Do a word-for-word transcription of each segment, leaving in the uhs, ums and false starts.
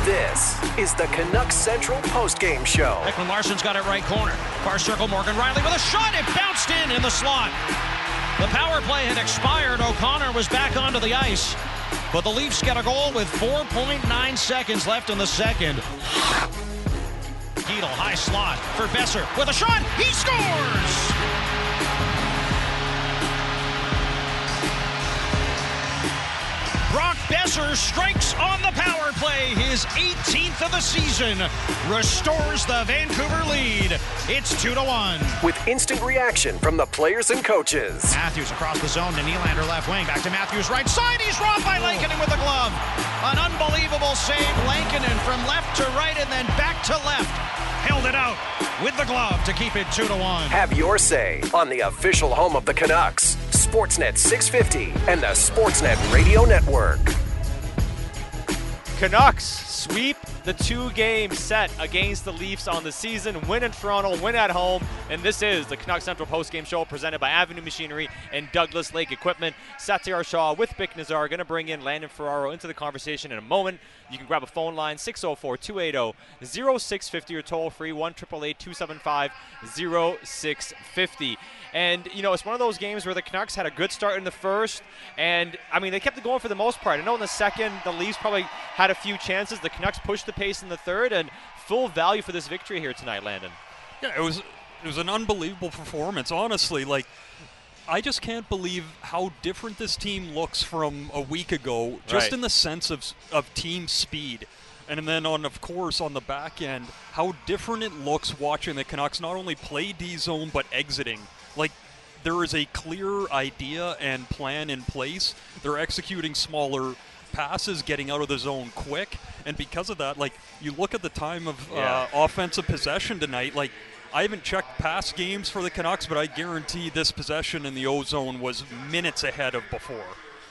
This is the Canucks Central postgame show. Ekman Larsson's got it right corner. Far circle, Morgan Rielly with a shot. It bounced in in the slot. The power play had expired. O'Connor was back onto the ice. But the Leafs get a goal with four point nine seconds left in the second. Keedle, high slot for Besser with a shot. He scores! Brock Besser strikes on the power play, his eighteenth of the season, restores the Vancouver lead. It's two to one. With instant reaction from the players and coaches. Matthews across the zone to Nylander left wing, back to Matthews right side. He's robbed by Lankinen with the glove. An unbelievable save, Lankinen from left to right and then back to left. Held it out with the glove to keep it two to one. Have your say on the official home of the Canucks, Sportsnet six fifty and the Sportsnet Radio Network. Canucks sweep the two-game set against the Leafs on the season. Win in Toronto, win at home, and this is the Canucks Central postgame show presented by Avenue Machinery and Douglas Lake Equipment. Satyar Shah with Bick Nazar going to bring in Landon Ferraro into the conversation in a moment. You can grab a phone line, six oh four, two eight oh, oh six five oh, or toll-free, one eight eight eight, two seven five, oh six five oh. And, you know, it's one of those games where the Canucks had a good start in the first, and, I mean, they kept it going for the most part. I know in the second, the Leafs probably had a few chances. The Canucks pushed the pace in the third, and full value for this victory here tonight, Landon. Yeah, it was it was an unbelievable performance, honestly. Like, I just can't believe how different this team looks from a week ago, just Right. in the sense of of team speed. And then, on of course, on the back end, how different it looks watching the Canucks not only play D-zone, but exiting. Like, there is a clear idea and plan in place. They're executing smaller passes, getting out of the zone quick. And because of that, like, you look at the time of Yeah. uh, offensive possession tonight, like, I haven't checked past games for the Canucks, but I guarantee this possession in the O-zone was minutes ahead of before.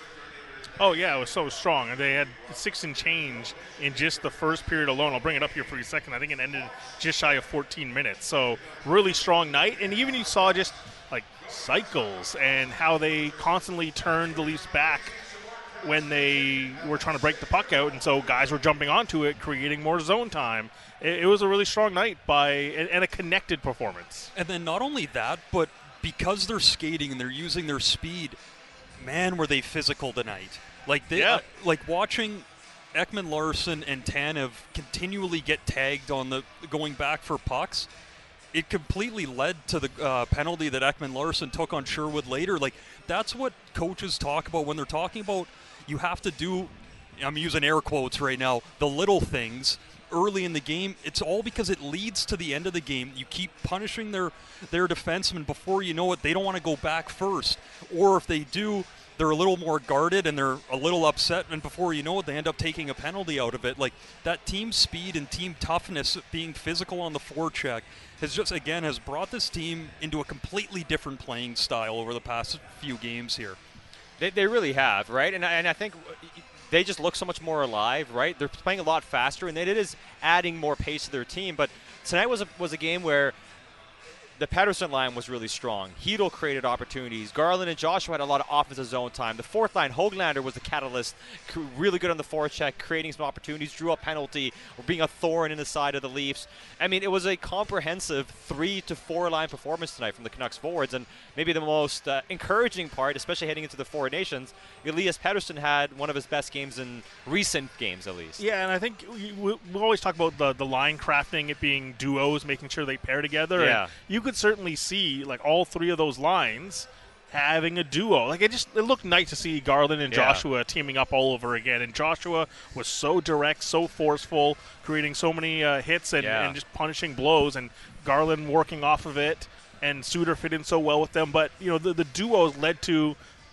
Oh, yeah, it was so strong. And they had six and change in just the first period alone. I'll bring it up here for a second. I think it ended just shy of fourteen minutes. So really strong night. And even you saw just, like, cycles and how they constantly turned the Leafs back when they were trying to break the puck out. And so guys were jumping onto it, creating more zone time. It, it was a really strong night by and, and a connected performance. And then not only that, but because they're skating and they're using their speed, man, were they physical tonight. Like, they, Yeah. uh, like watching Ekman Larsson and Tanev continually get tagged on the going back for pucks, it completely led to the uh, penalty that Ekman Larsson took on Sherwood later. Like, that's what coaches talk about when they're talking about you have to do, I'm using air quotes right now, the little things early in the game. It's all because it leads to the end of the game. You keep punishing their, their defensemen. Before you know it, they don't want to go back first. Or if they do, they're a little more guarded and they're a little upset, and before you know it, they end up taking a penalty out of it. Like, that team speed and team toughness, being physical on the forecheck, has just, again, has brought this team into a completely different playing style over the past few games here. They, they really have, right? And I, and I think they just look so much more alive, right? They're playing a lot faster, and it is adding more pace to their team. But tonight was a, was a game where the Pettersson line was really strong. Hedl created opportunities. Garland and Joshua had a lot of offensive zone time. The fourth line, Höglander, was the catalyst, really good on the forecheck, creating some opportunities, drew a penalty, being a thorn in the side of the Leafs. I mean, it was a comprehensive three to four line performance tonight from the Canucks forwards, and maybe the most uh, encouraging part, especially heading into the Four Nations, Elias Pettersson had one of his best games in recent games, at least. Yeah, and I think we, we, we always talk about the, the line crafting, it being duos, making sure they pair together. Yeah. And you could certainly see, like, all three of those lines having a duo. Like, it just it looked nice to see Garland and Yeah. Joshua teaming up all over again. And Joshua was so direct, so forceful, creating so many uh, hits and, Yeah. and just punishing blows. And Garland working off of it, and Suter fit in so well with them. But, you know, the, the duos led to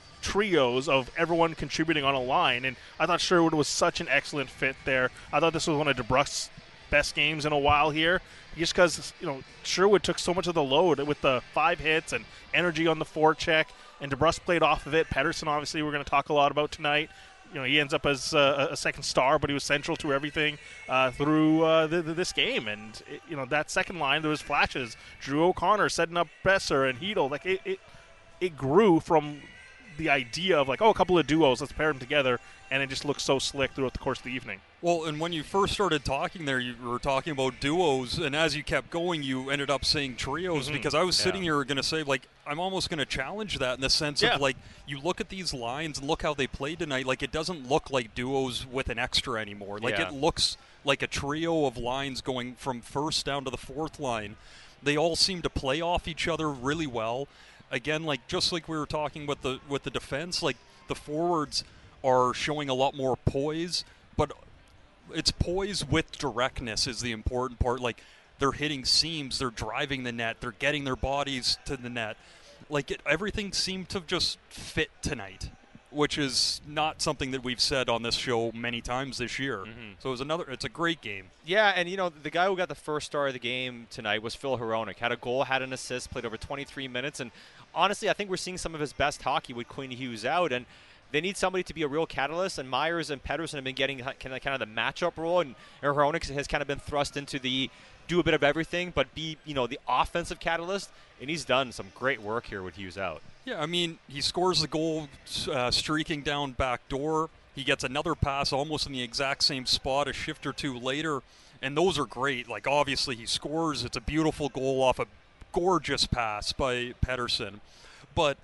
trios of everyone contributing on a line. And I thought Sherwood was such an excellent fit there. I thought this was one of DeBrusk's best games in a while here, just because, you know, Sherwood took so much of the load with the five hits and energy on the forecheck, and DeBrusk played off of it. Pettersson, obviously, we're going to talk a lot about tonight. You know, he ends up as uh, a second star, but he was central to everything uh, through uh, the, the, this game. And, it, you know, that second line, there was flashes. Drew O'Connor setting up Besser and Hedl. Like, it, it, it grew from the idea of like, oh, a couple of duos, let's pair them together, and it just looks so slick throughout the course of the evening. Well, and when you first started talking there, you were talking about duos, and as you kept going, you ended up saying trios, Mm-hmm. because I was Yeah. sitting here going to say, like, I'm almost going to challenge that in the sense Yeah. of, like, you look at these lines and look how they played tonight, like, it doesn't look like duos with an extra anymore. Like, Yeah. it looks like a trio of lines going from first down to the fourth line. They all seem to play off each other really well. Again, like, just like we were talking with the with the defense, like, the forwards are showing a lot more poise, but it's poise with directness is the important part. Like, they're hitting seams, they're driving the net, they're getting their bodies to the net. Like, it, everything seemed to just fit tonight, which is not something that we've said on this show many times this year. Mm-hmm. So it was another. It's a great game. Yeah, and you know, the guy who got the first star of the game tonight was Phil Hronek. Had a goal, had an assist, played over twenty-three minutes, and honestly, I think we're seeing some of his best hockey with Quinn Hughes out, and they need somebody to be a real catalyst, and Myers and Pettersson have been getting kind of, kind of the matchup role, and Hronek has kind of been thrust into the do a bit of everything, but be, you know, the offensive catalyst, and he's done some great work here with Hughes out. Yeah, I mean, he scores the goal uh, streaking down back door. He gets another pass almost in the exact same spot a shift or two later, and those are great. Like, obviously, he scores. It's a beautiful goal off a gorgeous pass by Pettersson. But,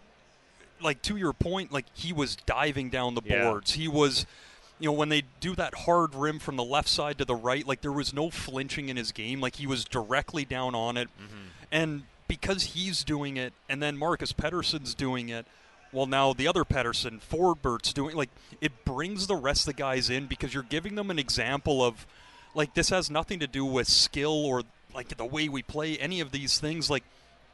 like, to your point, like, he was diving down the Yeah. boards. He was, you know, when they do that hard rim from the left side to the right, like, there was no flinching in his game. Like, he was directly down on it. Mm-hmm. And because he's doing it, and then Marcus Pettersson's doing it, well, now the other Pettersson, Forbert's doing, like, it brings the rest of the guys in because you're giving them an example of, like, this has nothing to do with skill or, like, the way we play, any of these things. Like,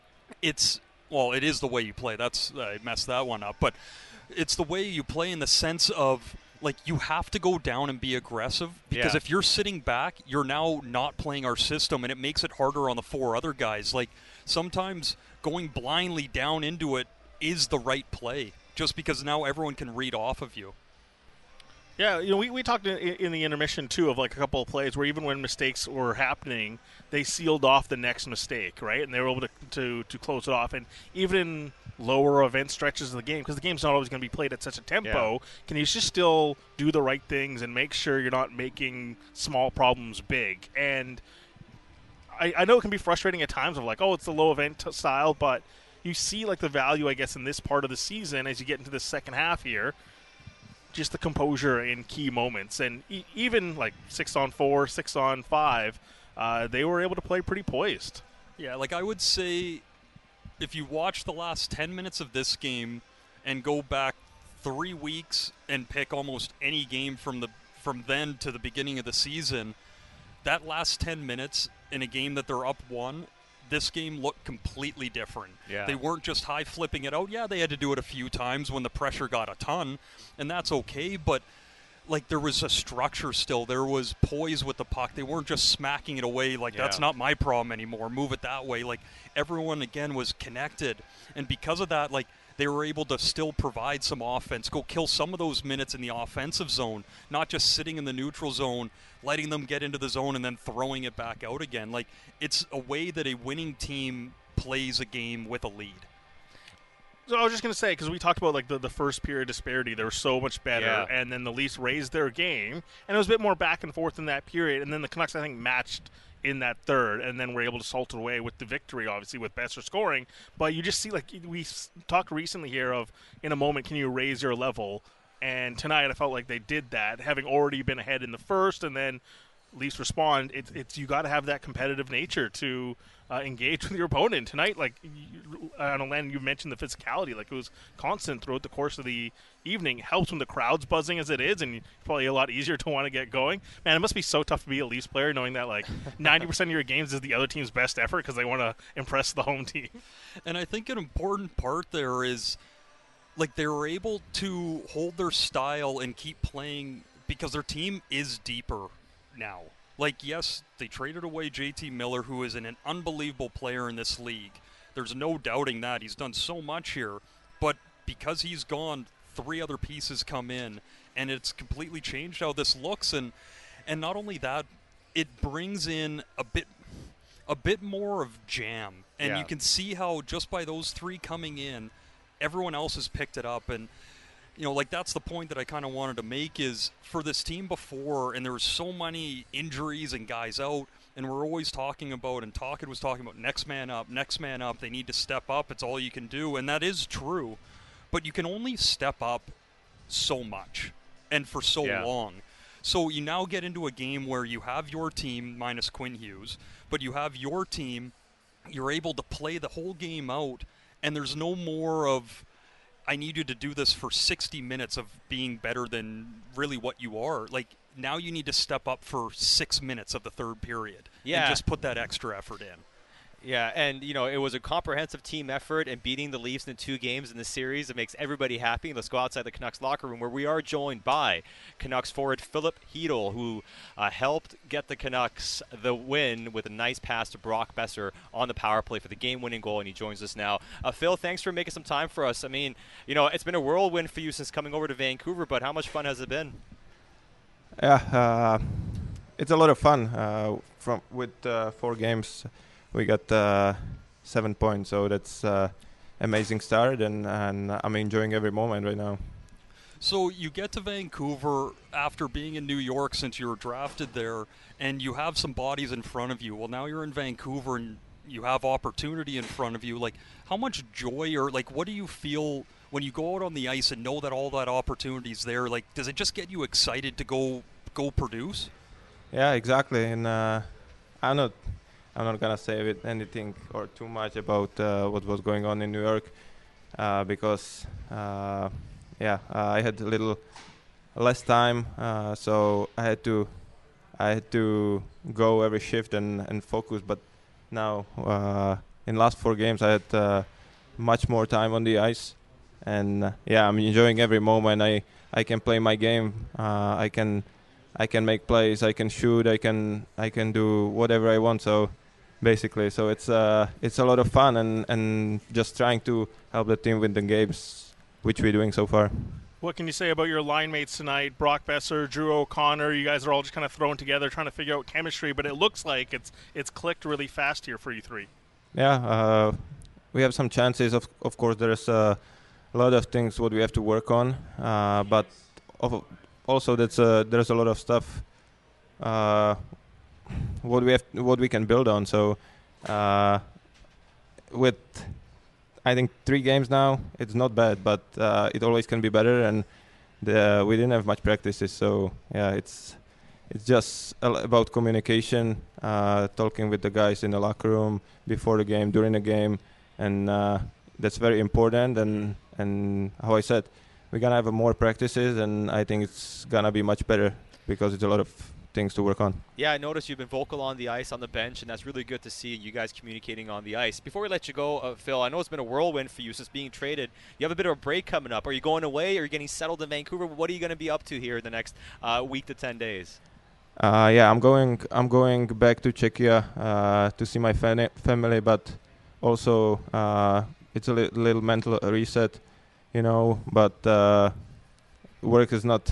it's, well, it is the way you play. That's, I messed that one up. But it's the way you play in the sense of, like, you have to go down and be aggressive because Yeah. if you're sitting back, you're now not playing our system, and it makes it harder on the four other guys. Like, sometimes going blindly down into it is the right play just because now everyone can read off of you. Yeah, you know, we, we talked in, in the intermission, too, of, like, a couple of plays where even when mistakes were happening, they sealed off the next mistake, right? And they were able to, to, to close it off. And even in lower event stretches of the game, because the game's not always going to be played at such a tempo, Yeah. can you just still do the right things and make sure you're not making small problems big? And I, I know it can be frustrating at times of, like, oh, it's the low event t- style, but you see, like, the value, I guess, in this part of the season as you get into the second half here. Just the composure in key moments, and e- even like six on four, six on five, uh, they were able to play pretty poised. Yeah, like I would say if you watch the last ten minutes of this game and go back three weeks and pick almost any game from the from then to the beginning of the season, that last ten minutes in a game that they're up one, this game looked completely different. Yeah. They weren't just high flipping it out. Yeah, they had to do it a few times when the pressure got a ton, and that's okay, but like there was a structure still. There was poise with the puck. They weren't just smacking it away like Yeah. that's not my problem anymore. Move it that way. Like everyone again was connected, and because of that, like they were able to still provide some offense, go kill some of those minutes in the offensive zone, not just sitting in the neutral zone, letting them get into the zone and then throwing it back out again. Like it's a way that a winning team plays a game with a lead. So I was just going to say, because we talked about like the, the first period disparity, they were so much better, Yeah. and then the Leafs raised their game, and it was a bit more back and forth in that period, and then the Canucks, I think, matched in that third, and then were able to salt it away with the victory, obviously, with Besser scoring. But you just see, like, we s- talked recently here of, in a moment, can you raise your level? And tonight I felt like they did that, having already been ahead in the first, and then Leafs respond. It's, it's you got to have that competitive nature to uh, engage with your opponent. Tonight, like, you, I don't know, Len, you mentioned the physicality. Like, it was constant throughout the course of the evening. It helps when the crowd's buzzing as it is, and it's probably a lot easier to want to get going. Man, it must be so tough to be a Leafs player knowing that, like, ninety percent of your games is the other team's best effort because they want to impress the home team. And I think an important part there is, like, they were able to hold their style and keep playing because their team is deeper now. Like, yes, they traded away J T Miller, who is an, an unbelievable player in this league. There's no doubting that. He's done so much here. But because he's gone, three other pieces come in, and it's completely changed how this looks. And and not only that, it brings in a bit a bit more of jam. And Yeah. you can see how just by those three coming in, everyone else has picked it up. And, you know, like that's the point that I kind of wanted to make is for this team before, and there were so many injuries and guys out, and we're always talking about, and Talkett was talking about next man up, next man up. They need to step up. It's all you can do, and that is true. But you can only step up so much and for so yeah. long. So you now get into a game where you have your team minus Quinn Hughes, but you have your team, you're able to play the whole game out, and there's no more of, I need you to do this for sixty minutes of being better than really what you are. Like, now you need to step up for six minutes of the third period yeah. and just put that extra effort in. Yeah, and, you know, it was a comprehensive team effort, and beating the Leafs in two games in the series, it makes everybody happy. Let's go outside the Canucks locker room, where we are joined by Canucks forward Filip Chytil, who uh, helped get the Canucks the win with a nice pass to Brock Boeser on the power play for the game-winning goal, and he joins us now. Uh, Phil, thanks for making some time for us. I mean, you know, it's been a whirlwind for you since coming over to Vancouver, but how much fun has it been? Yeah, uh, it's a lot of fun. Uh, from with uh, four games, we got uh, seven points, so that's uh, amazing start, and, and I'm enjoying every moment right now. So you get to Vancouver after being in New York since you were drafted there, and you have some bodies in front of you. Well, now you're in Vancouver, and you have opportunity in front of you. Like, how much joy or, like, what do you feel when you go out on the ice and know that all that opportunity is there? Like, does it just get you excited to go go produce? Yeah, exactly. And uh, I'm not... I'm not gonna say it anything or too much about uh, what was going on in New York uh, because, uh, yeah, uh, I had a little less time, uh, so I had to, I had to go every shift and, and focus. But now, uh, in last four games, I had uh, much more time on the ice, and uh, yeah, I'm enjoying every moment. I I can play my game. Uh, I can, I can make plays. I can shoot. I can I can do whatever I want. So. Basically, so it's uh, it's a lot of fun and, and just trying to help the team win the games, which we're doing so far. What can you say about your line mates tonight? Brock Boeser, Drew O'Connor, you guys are all just kind of thrown together trying to figure out chemistry, but it looks like it's it's clicked really fast here for you three. Yeah, uh, we have some chances. Of of course, there's uh, a lot of things what we have to work on, uh, but of, also that's uh, there's a lot of stuff uh, what we have, what we can build on. So uh, with I think three games now, it's not bad, but uh, it always can be better. And the, we didn't have much practices, so yeah, it's it's just about communication, uh, talking with the guys in the locker room before the game, during the game, and uh, that's very important. And and how I said, we're gonna have more practices, and I think it's gonna be much better because it's a lot of things to work on. Yeah, I noticed you've been vocal on the ice, on the bench, and that's really good to see you guys communicating on the ice. Before we let you go, uh, Phil, I know it's been a whirlwind for you since being traded. You have a bit of a break coming up. Are you going away? Are you getting settled in Vancouver? What are you going to be up to here in the next uh, week to ten days? Uh, yeah, I'm going. I'm going back to Czechia uh, to see my fam- family, but also uh, it's a li- little mental reset, you know. But uh, work is not.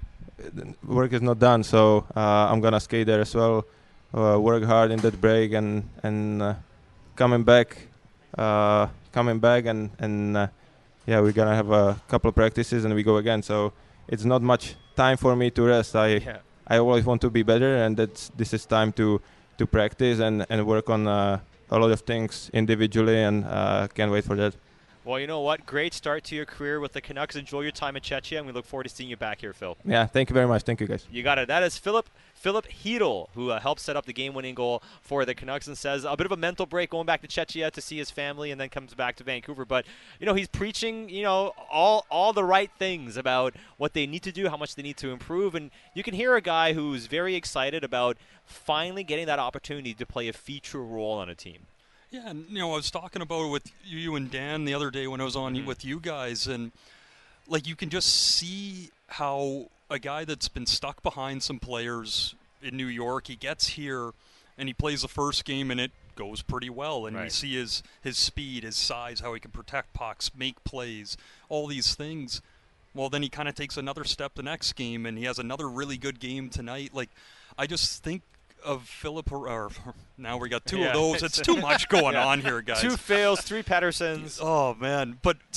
Work is not done, so uh, I'm gonna skate there as well. Uh, work hard in that break, and and uh, coming back, uh, coming back, and and uh, yeah, we're gonna have a couple of practices, and we go again. So it's not much time for me to rest. I yeah. I always want to be better, and that's this is time to to practice and and work on uh, a lot of things individually, and uh, can't wait for that. Well, you know what? Great start to your career with the Canucks. Enjoy your time at Czechia, and we look forward to seeing you back here, Phil. Yeah, thank you very much. Thank you, guys. You got it. That is Filip Filip Chytil, who uh, helped set up the game-winning goal for the Canucks, and says a bit of a mental break going back to Czechia to see his family, and then comes back to Vancouver. But you know, he's preaching, you know, all all the right things about what they need to do, how much they need to improve, and you can hear a guy who's very excited about finally getting that opportunity to play a feature role on a team. Yeah, and you know, I was talking about it with you and Dan the other day when I was on mm-hmm. with you guys, and like you can just see how a guy that's been stuck behind some players in New York, he gets here and he plays the first game and it goes pretty well, and right. you see his his speed, his size, how he can protect pucks, make plays, all these things. Well, then he kind of takes another step the next game, and he has another really good game tonight. Like, I just think of Philip, or now we got two yeah, of those. It's too much going yeah. on here, guys. Two fails, three Petterssons. Oh man! But so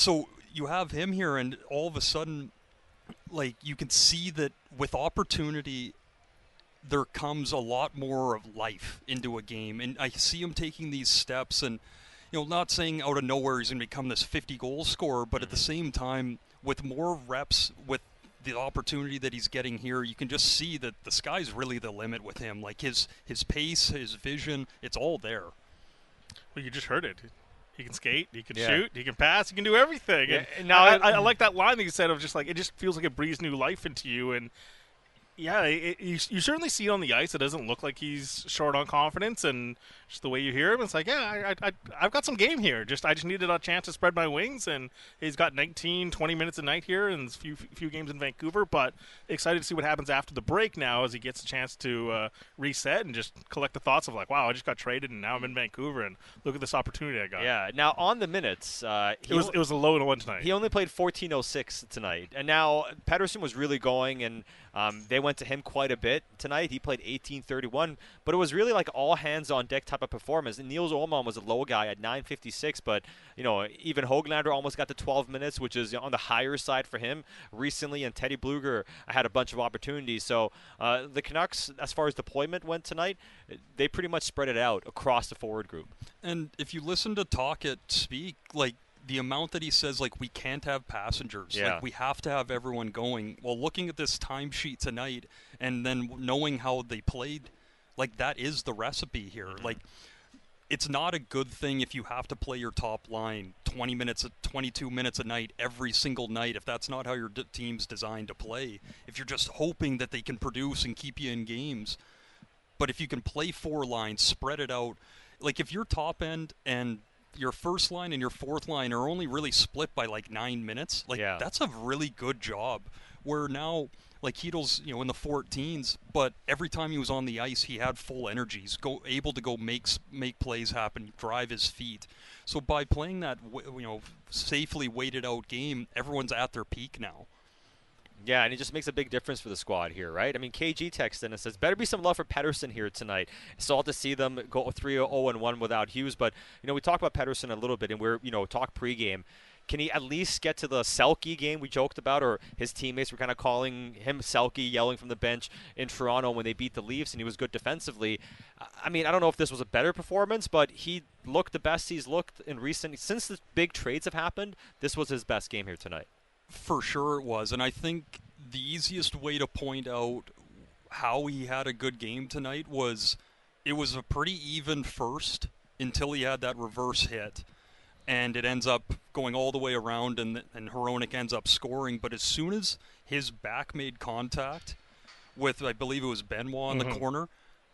you have him here, and all of a sudden, like, you can see that with opportunity, there comes a lot more of life into a game. And I see him taking these steps, and, you know, not saying out of nowhere he's going to become this fifty-goal scorer, but at the same time, with more reps, with the opportunity that he's getting here, you can just see that the sky's really the limit with him. Like, his his pace, his vision, it's all there. Well, you just heard it. He can skate, he can Yeah. shoot, he can pass, he can do everything. Yeah, And and now I, I- I, I like that line that you said of just like, it just feels like it breathes new life into you. And yeah, it, you, you certainly see it on the ice. It doesn't look like he's short on confidence, and just the way you hear him, it's like, yeah, I, I, I've got some game here. Just I just needed a chance to spread my wings, and he's got nineteen, twenty minutes a night here and a few few games in Vancouver. But excited to see what happens after the break now, as he gets a chance to uh, reset and just collect the thoughts of like, wow, I just got traded and now I'm in Vancouver, and look at this opportunity I got. Yeah. Now on the minutes, uh, It was it was a low one tonight. He only played fourteen oh six tonight. And now Pettersson was really going, and um, they went to him quite a bit tonight. He played eighteen thirty-one, but it was really like all hands on deck type of performance. And Niels Ullmann was a low guy at nine fifty-six, but, you know, even Höglander almost got to twelve minutes, which is on the higher side for him recently, and Teddy Bluger had a bunch of opportunities. So uh, the Canucks, as far as deployment went tonight, they pretty much spread it out across the forward group. And if you listen to Tocchet speak, like, the amount that he says, like, we can't have passengers. Yeah. Like, we have to have everyone going. Well, looking at this timesheet tonight and then knowing how they played, like, that is the recipe here. Mm-hmm. Like, it's not a good thing if you have to play your top line twenty minutes, twenty-two minutes a night every single night, if that's not how your d- team's designed to play. If you're just hoping that they can produce and keep you in games. But if you can play four lines, spread it out, like, if your top end and your first line and your fourth line are only really split by like nine minutes, like, Yeah. that's a really good job. Where now, like, Chytil's, you know, in the fourteens, but every time he was on the ice, he had full energies, go able to go make s- make plays happen, drive his feet. So by playing that, w- you know, safely weighted out game, everyone's at their peak now. Yeah, and it just makes a big difference for the squad here, right? I mean, K G texted in and says, better be some love for Pettersson here tonight. It's all to see them go three oh and one without Hughes. But, you know, we talked about Pettersson a little bit, and we're, you know, talk pregame. Can he at least get to the Selke game we joked about, or his teammates were kind of calling him Selke, yelling from the bench in Toronto when they beat the Leafs, and he was good defensively? I mean, I don't know if this was a better performance, but he looked the best he's looked in recent – since the big trades have happened, this was his best game here tonight. For sure it was, and I think the easiest way to point out how he had a good game tonight was it was a pretty even first until he had that reverse hit, and it ends up going all the way around, and and Hronek ends up scoring. But as soon as his back made contact with, I believe it was Benoit in Mm-hmm. the corner,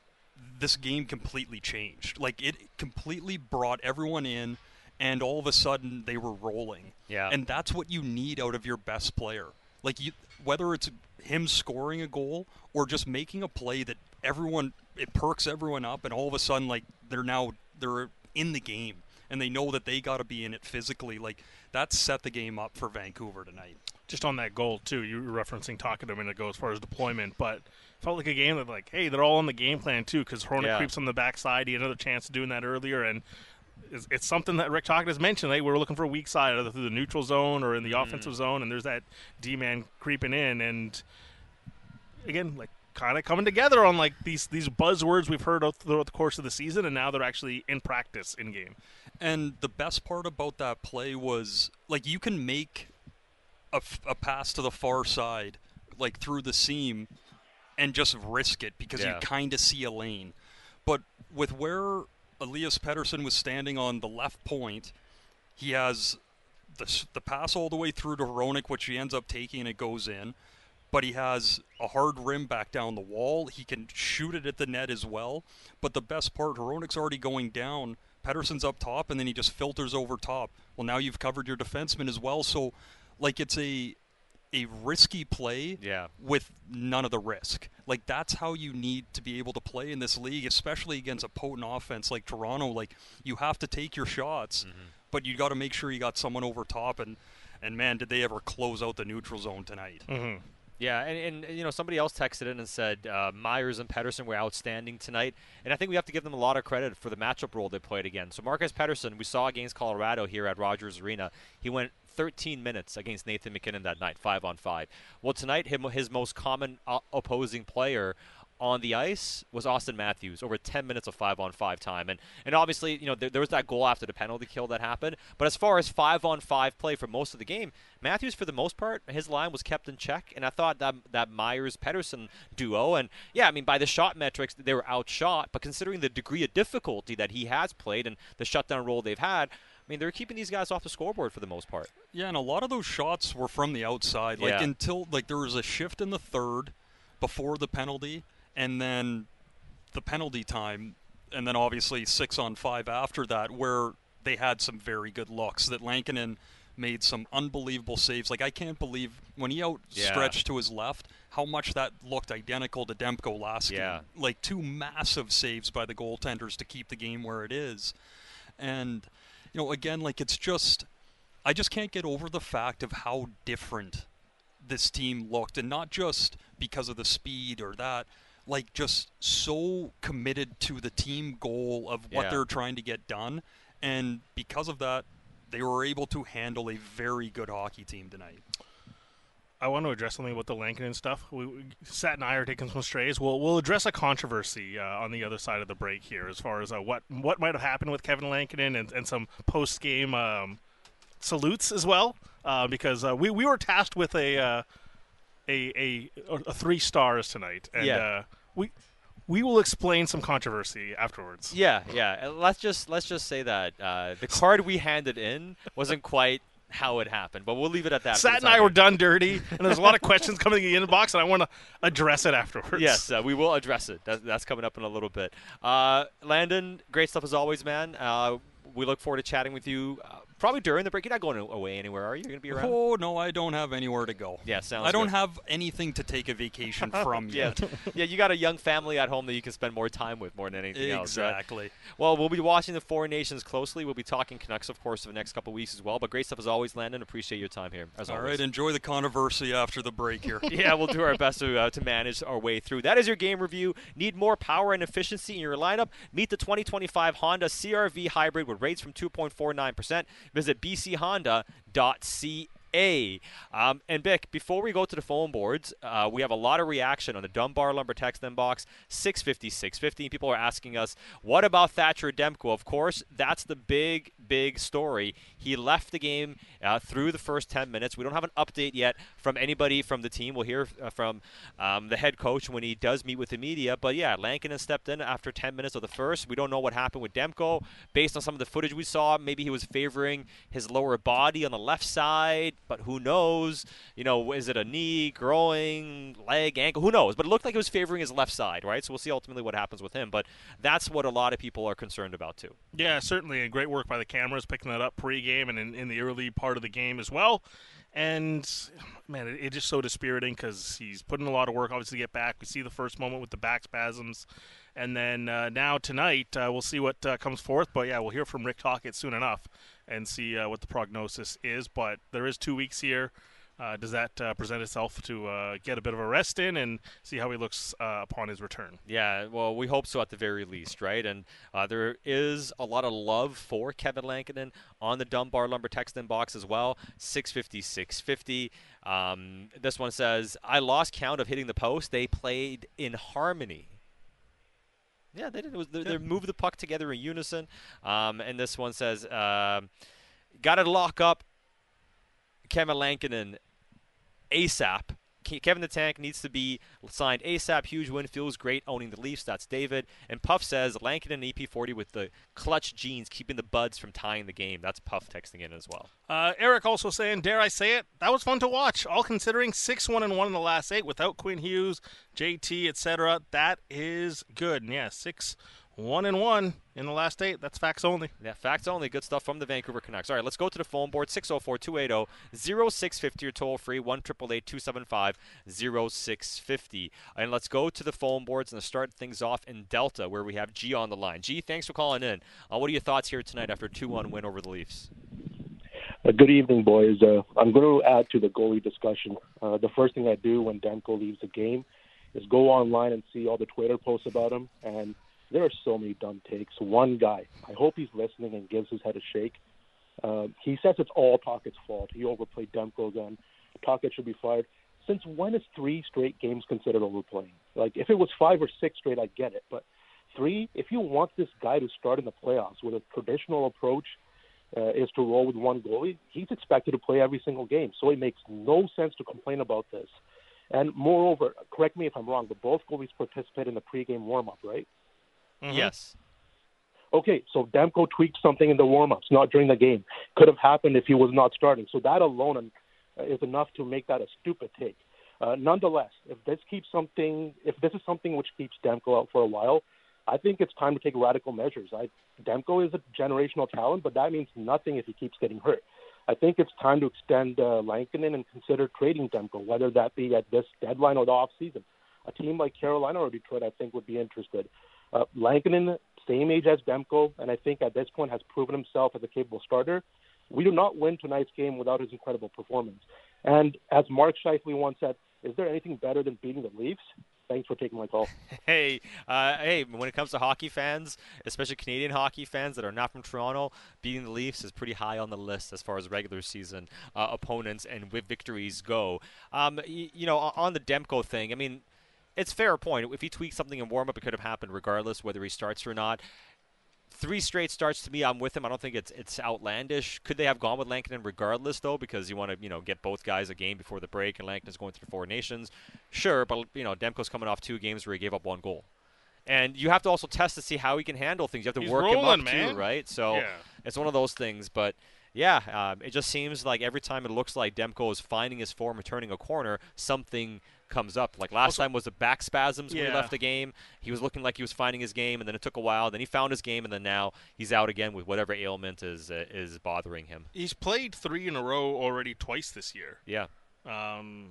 this game completely changed. Like, it completely brought everyone in, and all of a sudden they were rolling. Yeah. And that's what you need out of your best player. Like, you, whether it's him scoring a goal or just making a play that everyone, it perks everyone up, and all of a sudden, like, they're now, they're in the game, and they know that they got to be in it physically. Like, that set the game up for Vancouver tonight. Just on that goal, too, you were referencing talking a minute ago as far as deployment, but felt like a game that, like, hey, they're all on the game plan, too, because Hronek Yeah. creeps on the backside. He had another chance of doing that earlier, and it's, it's something that Rick Tocchet has mentioned. Like, we're looking for a weak side, either through the neutral zone or in the Mm-hmm. offensive zone, and there's that D-man creeping in, and, again, like, kind of coming together on, like, these, these buzzwords we've heard throughout the course of the season, and now they're actually in practice in game. And the best part about that play was, like, you can make a, f- a pass to the far side, like, through the seam, and just risk it because Yeah. you kind of see a lane. But with where Elias Pettersson was standing on the left point, he has the, s- the pass all the way through to Hronek, which he ends up taking, and it goes in. But he has a hard rim back down the wall. He can shoot it at the net as well. But the best part, Hronek's already going down. Pettersson's up top, and then he just filters over top. Well, now you've covered your defenseman as well. So, like, it's a a risky play Yeah. with none of the risk. Like, that's how you need to be able to play in this league, especially against a potent offense like Toronto. Like, you have to take your shots, Mm-hmm. but you got to make sure you got someone over top. And, and man, did they ever close out the neutral zone tonight. Mm-hmm. Yeah, and, and you know, somebody else texted in and said uh, Myers and Pettersson were outstanding tonight, and I think we have to give them a lot of credit for the matchup role they played again. So Marcus Pettersson, we saw against Colorado here at Rogers Arena, he went thirteen minutes against Nathan MacKinnon that night, five on five. Well, tonight, him, his most common uh, opposing player on the ice was Austin Matthews, over ten minutes of five-on-five time. And and obviously, you know, there, there was that goal after the penalty kill that happened. But as far as five-on-five play for most of the game, Matthews, for the most part, his line was kept in check. And I thought that that Myers-Pettersson duo, and yeah, I mean, by the shot metrics, they were outshot. But considering the degree of difficulty that he has played and the shutdown role they've had, I mean, they're keeping these guys off the scoreboard for the most part. Yeah, and a lot of those shots were from the outside. Like, yeah. until, like, there was a shift in the third before the penalty, and then the penalty time, and then obviously six on five after that, where they had some very good looks. That Lankinen made some unbelievable saves. Like, I can't believe when he outstretched yeah. to his left, how much that looked identical to Demko last yeah. game. Like, two massive saves by the goaltenders to keep the game where it is. And, you know, again, like, it's just, I just can't get over the fact of how different this team looked, and not just because of the speed or that, like, just so committed to the team goal of what yeah. they're trying to get done. And because of that, they were able to handle a very good hockey team tonight. I want to address something about the Lankinen stuff. We, we, Sat and I are taking some strays. We'll we'll address a controversy uh, on the other side of the break here, as far as uh, what what might have happened with Kevin Lankinen, and, and some post game um, salutes as well, uh, because uh, we we were tasked with a. Uh, A, a a three stars tonight, and yeah. uh, we we will explain some controversy afterwards. Yeah, yeah. Let's just let's just say that uh, the card we handed in wasn't quite how it happened, but we'll leave it at that. Sat and I were done dirty, and there's a lot of questions coming in the inbox, and I want to address it afterwards. Yes, uh, we will address it. That's, that's coming up in a little bit. Uh, Landon, great stuff as always, man. Uh, we look forward to chatting with you. Uh, Probably during the break. You're not going away anywhere, are you? You're going to be around? Oh, no, I don't have anywhere to go. Yeah, sounds I don't good. have anything to take a vacation from yeah. yet. Yeah, you got a young family at home that you can spend more time with more than anything else. Exactly. Right? Well, we'll be watching the Four Nations closely. We'll be talking Canucks, of course, for the next couple of weeks as well. But great stuff as always, Landon. Appreciate your time here, as All always. right, enjoy the controversy after the break here. Yeah, we'll do our best to, uh, to manage our way through. That is your game review. Need more power and efficiency in your lineup? Meet the twenty twenty-five Honda C R V Hybrid with rates from two point four nine percent. Visit b c honda dot c a. Um, and Bick, before we go to the phone boards, uh, we have a lot of reaction on the Dunbar Lumber text inbox, six fifty, six fifty. People are asking us, what about Thatcher Demko? Of course, that's the big, big story. He left the game uh, through the first ten minutes. We don't have an update yet from anybody from the team. We'll hear uh, from um, the head coach when he does meet with the media. But, yeah, Lankinen stepped in after ten minutes of the first. We don't know what happened with Demko. Based on some of the footage we saw, maybe he was favoring his lower body on the left side. But who knows? You know, is it a knee, groin, leg, ankle? Who knows? But it looked like it was favoring his left side, right? So we'll see ultimately what happens with him. But that's what a lot of people are concerned about, too. Yeah, certainly. And great work by the cameras picking that up pre-game and in, in the early part of the game as well. And, man, it, it's just so dispiriting because he's put in a lot of work, obviously, to get back. We see the first moment with the back spasms. And then uh, now tonight, uh, we'll see what uh, comes forth. But, yeah, we'll hear from Rick Tocchet soon enough and see uh, what the prognosis is. But there is two weeks here. Uh, does that uh, present itself to uh, get a bit of a rest in and see how he looks uh, upon his return? Yeah, well, we hope so at the very least, right? And uh, there is a lot of love for Kevin Lankinen on the Dunbar Lumber text inbox as well, six fifty, six fifty. Um, this one says, I lost count of hitting the post. They played in harmony. Yeah, they did. It was they, they moved the puck together in unison. Um, and this one says, uh, got to lock up Kevin Lankinen ASAP. Kevin the Tank needs to be signed ASAP. Huge win. Feels great owning the Leafs. That's David. And Puff says, Lankinen E P forty with the clutch genes, keeping the buds from tying the game. That's Puff texting in as well. Uh, Eric also saying, dare I say it, that was fun to watch. All considering six one and one in the last eight without Quinn Hughes, J T, et cetera. That is good. And yeah, six one and one in the last eight. That's facts only. Yeah, facts only. Good stuff from the Vancouver Canucks. All right, let's go to the phone board. six oh four, two eight oh, oh six five oh or toll free one eight eight eight, two seven five, oh six five oh. And let's go to the phone boards and start things off in Delta where we have G on the line. G, thanks for calling in. Uh, what are your thoughts here tonight after a two one win over the Leafs? Uh, good evening, boys. Uh, I'm going to add to the goalie discussion. Uh, the first thing I do when Demko leaves the game is go online and see all the Twitter posts about him, and there are so many dumb takes. One guy, I hope he's listening and gives his head a shake. Uh, he says it's all Tocchet's fault. He overplayed Demko again. Tocchet should be fired. Since when is three straight games considered overplaying? Like, if it was five or six straight, I get it. But three, if you want this guy to start in the playoffs with a traditional approach uh, is to roll with one goalie, he's expected to play every single game. So it makes no sense to complain about this. And moreover, correct me if I'm wrong, but both goalies participate in the pregame warm-up, right? Mm-hmm. Yes. Okay, so Demko tweaked something in the warm-ups, not during the game. Could have happened if he was not starting. So that alone is enough to make that a stupid take. Uh, nonetheless, if this keeps something, if this is something which keeps Demko out for a while, I think it's time to take radical measures. I, Demko is a generational talent, but that means nothing if he keeps getting hurt. I think it's time to extend uh, Lankinen and consider trading Demko, whether that be at this deadline or the offseason. A team like Carolina or Detroit, I think, would be interested. Uh, Lankinen, same age as Demko, and I think at this point has proven himself as a capable starter. We do not win tonight's game without his incredible performance. And as Mark Scheifele once said, is there anything better than beating the Leafs? Thanks for taking my call. Hey, uh, hey! When it comes to hockey fans, especially Canadian hockey fans that are not from Toronto, beating the Leafs is pretty high on the list as far as regular season uh, opponents and with victories go. Um, y- you know, on the Demko thing, I mean, it's a fair point. If he tweaked something in warm-up, it could have happened regardless whether he starts or not. Three straight starts, to me, I'm with him. I don't think it's it's outlandish. Could they have gone with Lankinen regardless, though, because you want to, you know, get both guys a game before the break, and Lankinen's going through four nations? Sure, but, you know, Demko's coming off two games where he gave up one goal. And you have to also test to see how he can handle things. You have to He's work rolling, him up, man. too, right? So yeah. It's one of those things. But, yeah, um, it just seems like every time it looks like Demko is finding his form and turning a corner, something comes up. Like last also, time was the back spasms when yeah. he left the game. He was looking like he was finding his game, and then it took a while. Then he found his game, and then now he's out again with whatever ailment is uh, is bothering him. He's played three in a row already twice this year. Yeah. Um,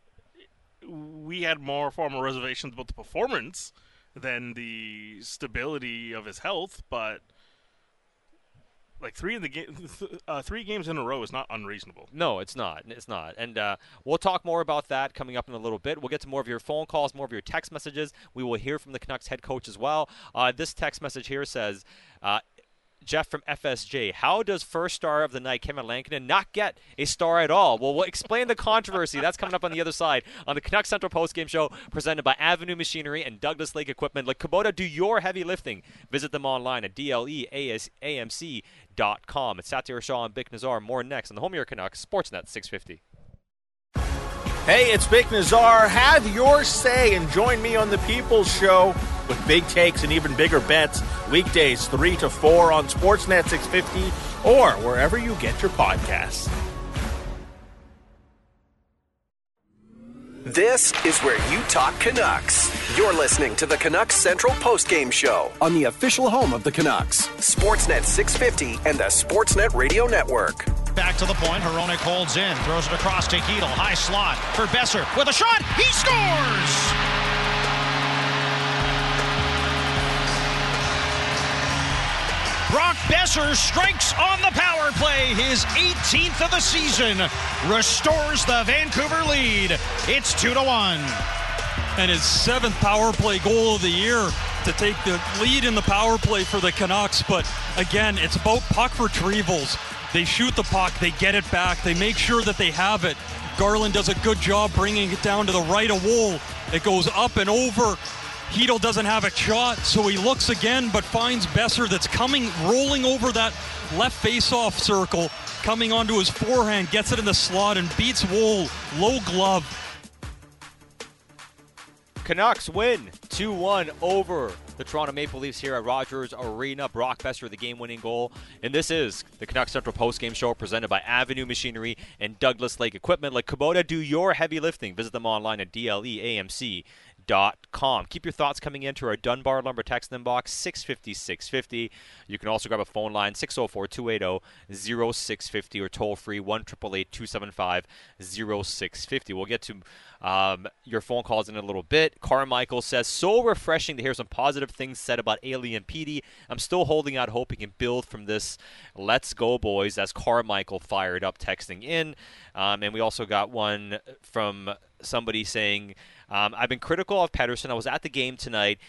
we had more formal reservations about the performance than the stability of his health, but like three in the game, uh, three games in a row is not unreasonable. No, it's not. It's not. And uh, we'll talk more about that coming up in a little bit. We'll get to more of your phone calls, more of your text messages. We will hear from the Canucks head coach as well. Uh, this text message here says, uh, Jeff from F S J, how does first star of the night, Kevin Lankinen, not get a star at all? Well, we'll explain the controversy. That's coming up on the other side on the Canucks Central Postgame Show presented by Avenue Machinery and Douglas Lake Equipment. Let Kubota do your heavy lifting. Visit them online at D L E A M C dot com. It's Satyar Shah and Bick Nazar. More next on the Home of Your Canucks, Sportsnet six fifty. Hey, it's Bick Nazar. Have your say and join me on the People's Show with big takes and even bigger bets. Weekdays three to four on Sportsnet six fifty or wherever you get your podcasts. This is where you talk Canucks. You're listening to the Canucks Central Postgame Show on the official home of the Canucks, Sportsnet six fifty and the Sportsnet Radio Network. Back to the point. Hronek holds in, throws it across to Hedl. High slot for Besser with a shot. He scores! Brock Besser strikes on the power play, his eighteenth of the season, restores the Vancouver lead. It's two to one. And his seventh power play goal of the year to take the lead in the power play for the Canucks. But again, it's about puck retrievals. They shoot the puck, they get it back, they make sure that they have it. Garland does a good job bringing it down to the right of Woll. It goes up and over. Hedl doesn't have a shot, so he looks again, but finds Besser that's coming, rolling over that left face-off circle, coming onto his forehand, gets it in the slot, and beats Woll. Low glove. Canucks win two one over the Toronto Maple Leafs here at Rogers Arena. Brock Besser, the game-winning goal. And this is the Canucks Central Postgame Show presented by Avenue Machinery and Douglas Lake Equipment. Let Kubota do your heavy lifting. Visit them online at D L E A M C dot com. Keep your thoughts coming into our Dunbar Lumber text inbox, six fifty, six fifty. You can also grab a phone line, six oh four, two eight oh, oh six five oh, or toll-free, one eight eight eight, two seven five, oh six five oh. We'll get to um, your phone calls in a little bit. Carmichael says, so refreshing to hear some positive things said about Alien Petey. I'm still holding out hope he can build from this. Let's go, boys, as Carmichael fired up texting in. Um, and we also got one from somebody saying, Um, I've been critical of Pettersson. I was at the game tonight.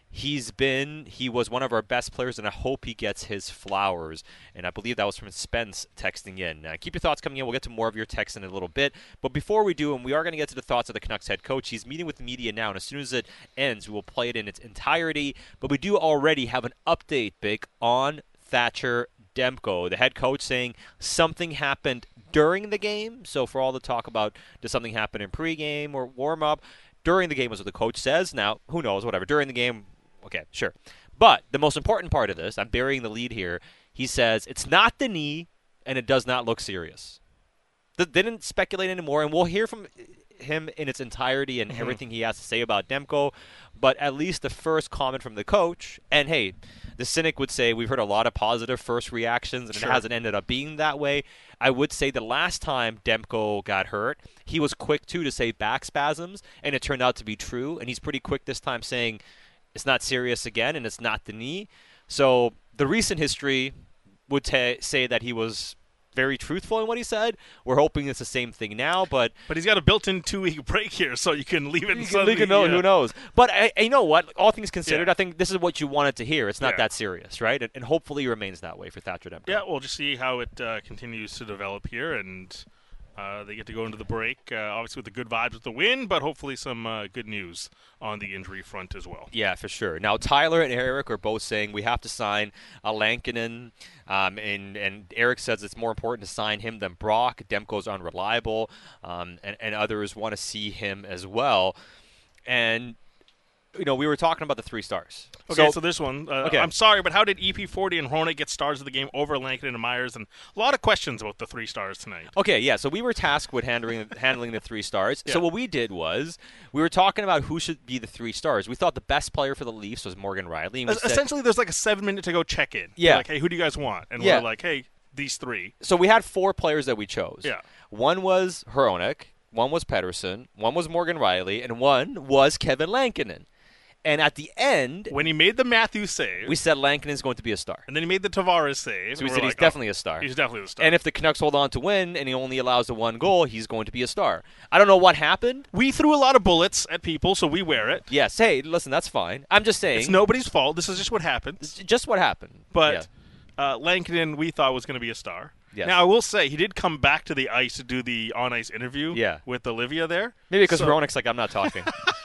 He's been, he was one of our best players, and I hope he gets his flowers. And I believe that was from Spence texting in. Uh, keep your thoughts coming in. We'll get to more of your texts in a little bit. But before we do, and we are going to get to the thoughts of the Canucks head coach, he's meeting with the media now, and as soon as it ends, we will play it in its entirety. But we do already have an update, Big, on Thatcher Demko, the head coach, saying something happened during the game. So for all the talk about does something happen in pregame or warm-up, during the game was what the coach says. Now, who knows, whatever. During the game, okay, sure. But the most important part of this, I'm burying the lead here, he says it's not the knee and it does not look serious. They didn't speculate anymore, and we'll hear from him in its entirety and mm-hmm. everything he has to say about Demko. But at least the first comment from the coach, and hey, the cynic would say we've heard a lot of positive first reactions, and sure. it hasn't ended up being that way. I would say the last time Demko got hurt, he was quick, too, to say back spasms, and it turned out to be true. And he's pretty quick this time saying it's not serious again, and it's not the knee. So the recent history would t- say that he was very truthful in what he said. We're hoping it's the same thing now, but but he's got a built-in two-week break here, so you can leave it. You can leave it. No, yeah. Who knows? But I, I, you know what? All things considered, yeah. I think this is what you wanted to hear. It's not yeah. that serious, right? And, and hopefully, it remains that way for Thatcher Demko. Yeah, we'll just see how it uh, continues to develop here, and uh, they get to go into the break, uh, obviously with the good vibes with the win, but hopefully some uh, good news on the injury front as well. Yeah, for sure. Now, Tyler and Eric are both saying we have to sign a Lankinen, um, and, and Eric says it's more important to sign him than Brock. Demko's unreliable, um, and, and others want to see him as well. And, you know, we were talking about the three stars. Okay, so, so this one, uh, okay. I'm sorry, but how did E P forty and Hronek get stars of the game over Lankinen and Myers? And a lot of questions about the three stars tonight. Okay, yeah, so we were tasked with handling handling the three stars. Yeah. So what we did was we were talking about who should be the three stars. We thought the best player for the Leafs was Morgan Riley. And we Essentially, said, there's like a seven-minute to go check-in. Yeah. You're like, hey, who do you guys want? And yeah. we're like, hey, these three. So we had four players that we chose. Yeah. One was Hronek, one was Pettersson, one was Morgan Riley, and one was Kevin Lankinen. And at the end, when he made the Matthews save, we said Lankinen is going to be a star. And then he made the Tavares save. So we said like, he's oh, definitely a star. He's definitely a star. And if the Canucks hold on to win and he only allows the one goal, he's going to be a star. I don't know what happened. We threw a lot of bullets at people, so we wear it. Yes. Hey, listen, that's fine. I'm just saying. It's nobody's fault. This is just what happened. It's just what happened. But yeah. uh, Lankinen, we thought was going to be a star. Yes. Now, I will say, he did come back to the ice to do the on-ice interview yeah. with Olivia there. Maybe because so. Hronek's like, I'm not talking.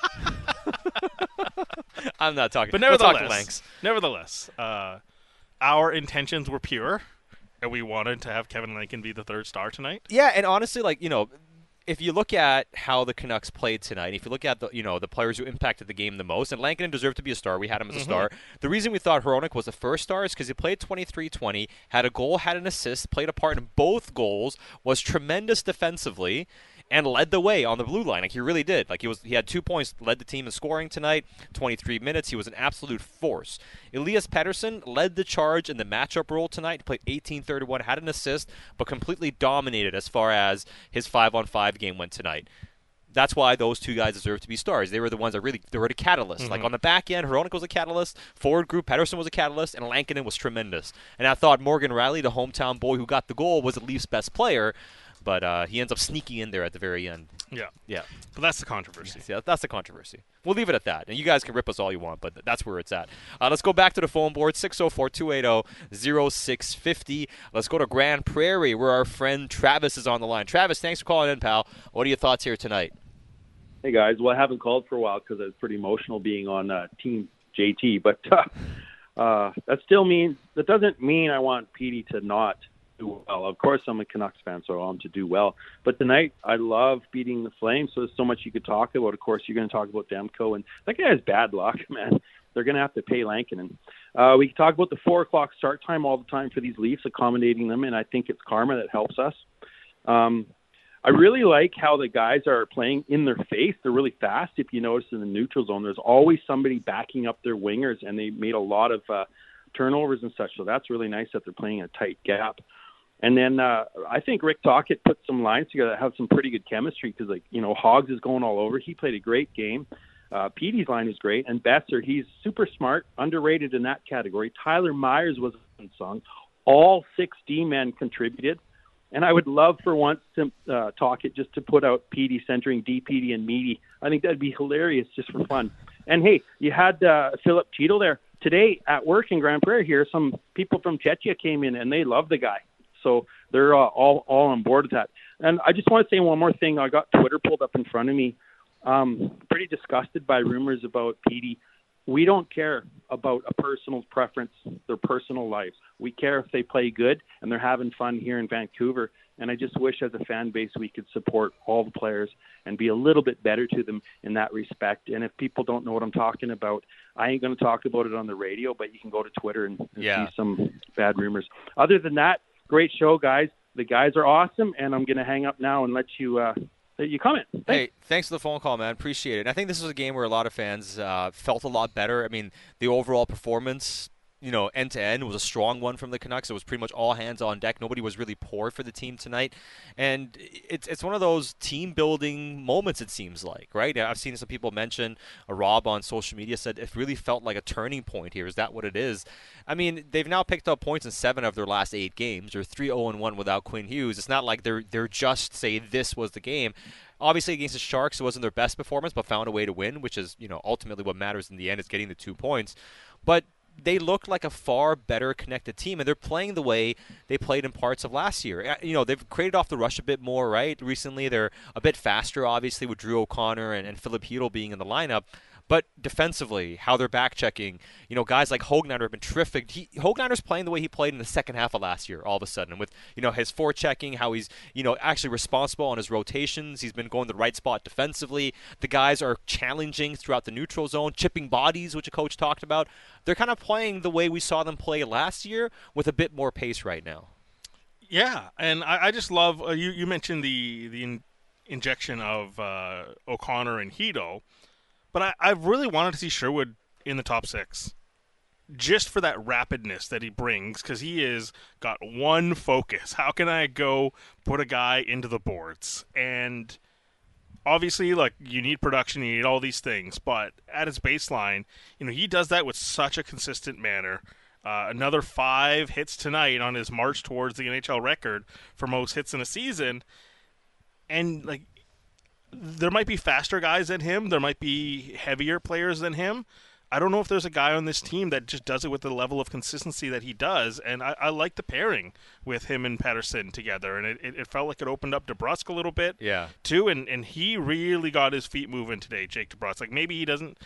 I'm not talking. But nevertheless, we'll talk nevertheless, uh, our intentions were pure, and we wanted to have Kevin Lankinen be the third star tonight. Yeah, and honestly, like, you know, if you look at how the Canucks played tonight, if you look at the, you know, the players who impacted the game the most, and Lankinen deserved to be a star. We had him as a mm-hmm. star. The reason we thought Hronek was the first star is because he played twenty-three twenty, had a goal, had an assist, played a part in both goals, was tremendous defensively, and led the way on the blue line. Like, he really did. Like, he was, he had two points, led the team in scoring tonight, twenty-three minutes. He was an absolute force. Elias Pettersson led the charge in the matchup role tonight. He played eighteen thirty-one, had an assist, but completely dominated as far as his five-on-five game went tonight. That's why those two guys deserve to be stars. They were the ones that really, they were the catalyst. Mm-hmm. Like, on the back end, Hronek was a catalyst, forward group, Pettersson was a catalyst, and Lankinen was tremendous. And I thought Morgan Riley, the hometown boy who got the goal, was the Leafs' best player. But uh, he ends up sneaking in there at the very end. Yeah. Yeah. But that's the controversy. Yeah, that's the controversy. We'll leave it at that. And you guys can rip us all you want, but that's where it's at. Uh, let's go back to the phone board, six oh four, two eight oh, oh six five oh. Let's go to Grand Prairie, where our friend Travis is on the line. Travis, thanks for calling in, pal. What are your thoughts here tonight? Hey, guys. Well, I haven't called for a while because I was pretty emotional being on uh, Team J T. But uh, uh, that still means – that doesn't mean I want Petey to not – do well. Of course, I'm a Canucks fan, so I want him to do well. But tonight, I love beating the Flames, so there's so much you could talk about. Of course, you're going to talk about Demko, and that guy has bad luck, man. They're going to have to pay Lankinen. Uh, we can talk about the four o'clock start time all the time for these Leafs, accommodating them, and I think it's karma that helps us. Um, I really like how the guys are playing in their face. They're really fast. If you notice in the neutral zone, there's always somebody backing up their wingers, and they made a lot of uh, turnovers and such, so that's really nice that they're playing a tight gap. And then uh, I think Rick Tocchet put some lines together that have some pretty good chemistry because, like, you know, Hoggs is going all over. He played a great game. Uh, Petey's line was great. And Besser, he's super smart, underrated in that category. Tyler Myers was unsung. All six D-men contributed. And I would love for once to uh, Tocchet just to put out Petey centering D, Petey, and Meaty. I think that'd be hilarious just for fun. And, hey, you had uh, Philip Cheadle there. Today at work in Grand Prairie here, some people from Czechia came in, and they love the guy. So they're uh, all, all on board with that. And I just want to say one more thing. I got Twitter pulled up in front of me. Um, pretty disgusted by rumors about Petey. We don't care about a personal preference, their personal lives. We care if they play good and they're having fun here in Vancouver. And I just wish as a fan base we could support all the players and be a little bit better to them in that respect. And if people don't know what I'm talking about, I ain't going to talk about it on the radio, but you can go to Twitter and, and yeah. see some bad rumors. Other than that, great show, guys. The guys are awesome, and I'm going to hang up now and let you uh, let you comment. Thanks. Hey, thanks for the phone call, man. Appreciate it. And I think this was a game where a lot of fans uh, felt a lot better. I mean, the overall performance, you know, end to end was a strong one from the Canucks. It was pretty much all hands on deck. Nobody was really poor for the team tonight, and it's it's one of those team building moments. It seems like, right? I've seen some people mention. Uh, Rob on social media said it really felt like a turning point here. Is that what it is? I mean, they've now picked up points in seven of their last eight games. They're three oh and one without Quinn Hughes. It's not like they're they're just say this was the game. Obviously, against the Sharks, it wasn't their best performance, but found a way to win, which is, you know, ultimately what matters in the end is getting the two points. But they look like a far better connected team, and they're playing the way they played in parts of last year. You know, they've created off the rush a bit more, right? Recently, they're a bit faster, obviously, with Drew O'Connor and, and Philip Hedl being in the lineup. But defensively, how they're back-checking, you know, guys like Hoglander have been terrific. He, Hoglander's playing the way he played in the second half of last year, all of a sudden, with, you know, his forechecking, how he's, you know, actually responsible on his rotations. He's been going to the right spot defensively. The guys are challenging throughout the neutral zone, chipping bodies, which a coach talked about. They're kind of playing the way we saw them play last year with a bit more pace right now. Yeah, and I, I just love, uh, you, you mentioned the, the in, injection of uh, O'Connor and Hedl. But I, I really wanted to see Sherwood in the top six, just for that rapidness that he brings, because he is got one focus. How can I go put a guy into the boards? And obviously, like, you need production, you need all these things, but at his baseline, you know, he does that with such a consistent manner. Uh, another five hits tonight on his march towards the N H L record for most hits in a season, and like. There might be faster guys than him. There might be heavier players than him. I don't know if there's a guy on this team that just does it with the level of consistency that he does, and I, I like the pairing with him and Pettersson together, and it, it, it felt like it opened up DeBrusk a little bit, yeah, too, and, and he really got his feet moving today, Jake DeBrusk. Like, maybe he doesn't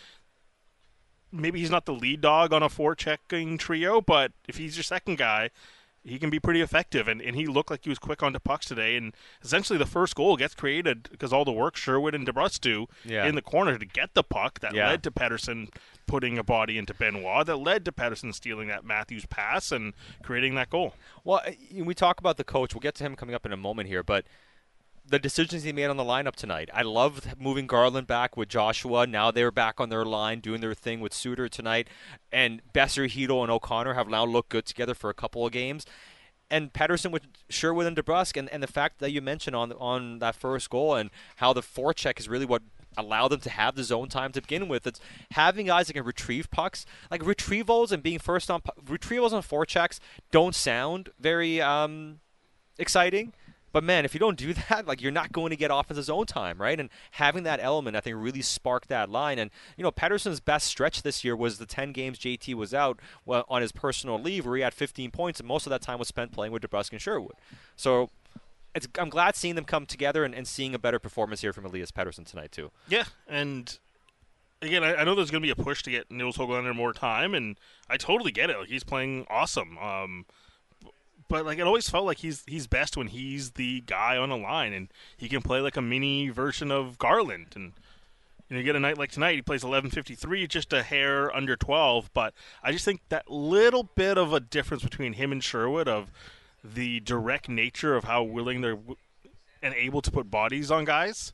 – maybe he's not the lead dog on a four-checking trio, but if he's your second guy – he can be pretty effective, and, and he looked like he was quick onto pucks today, and essentially the first goal gets created because all the work Sherwood and DeBrusk do yeah. in the corner to get the puck that yeah. led to Pettersson putting a body into Benoit, that led to Pettersson stealing that Matthews pass and creating that goal. Well, we talk about the coach. We'll get to him coming up in a moment here, but the decisions he made on the lineup tonight. I loved moving Garland back with Joshua. Now they're back on their line doing their thing with Suter tonight. And Besser, Hedl, and O'Connor have now looked good together for a couple of games. And Pettersson with Sherwood and DeBrusk. And, and the fact that you mentioned on on that first goal and how the forecheck is really what allowed them to have the zone time to begin with. It's having guys that can retrieve pucks. Like retrievals and being first on – retrievals and forechecks don't sound very um, exciting. But, man, if you don't do that, like, you're not going to get offensive zone time, right? And having that element, I think, really sparked that line. And, you know, Pettersson's best stretch this year was the ten games J T was out well, on his personal leave where he had fifteen points, and most of that time was spent playing with DeBrusk and Sherwood. So it's, I'm glad seeing them come together and, and seeing a better performance here from Elias Pettersson tonight, too. Yeah, and, again, I, I know there's going to be a push to get Nils Hoglander more time, and I totally get it. Like, he's playing awesome. Um But, like, it always felt like he's he's best when he's the guy on a line, and he can play like a mini version of Garland. And you know, you get a night like tonight, he plays eleven fifty-three, just a hair under twelve. But I just think that little bit of a difference between him and Sherwood of the direct nature of how willing they're w- and able to put bodies on guys,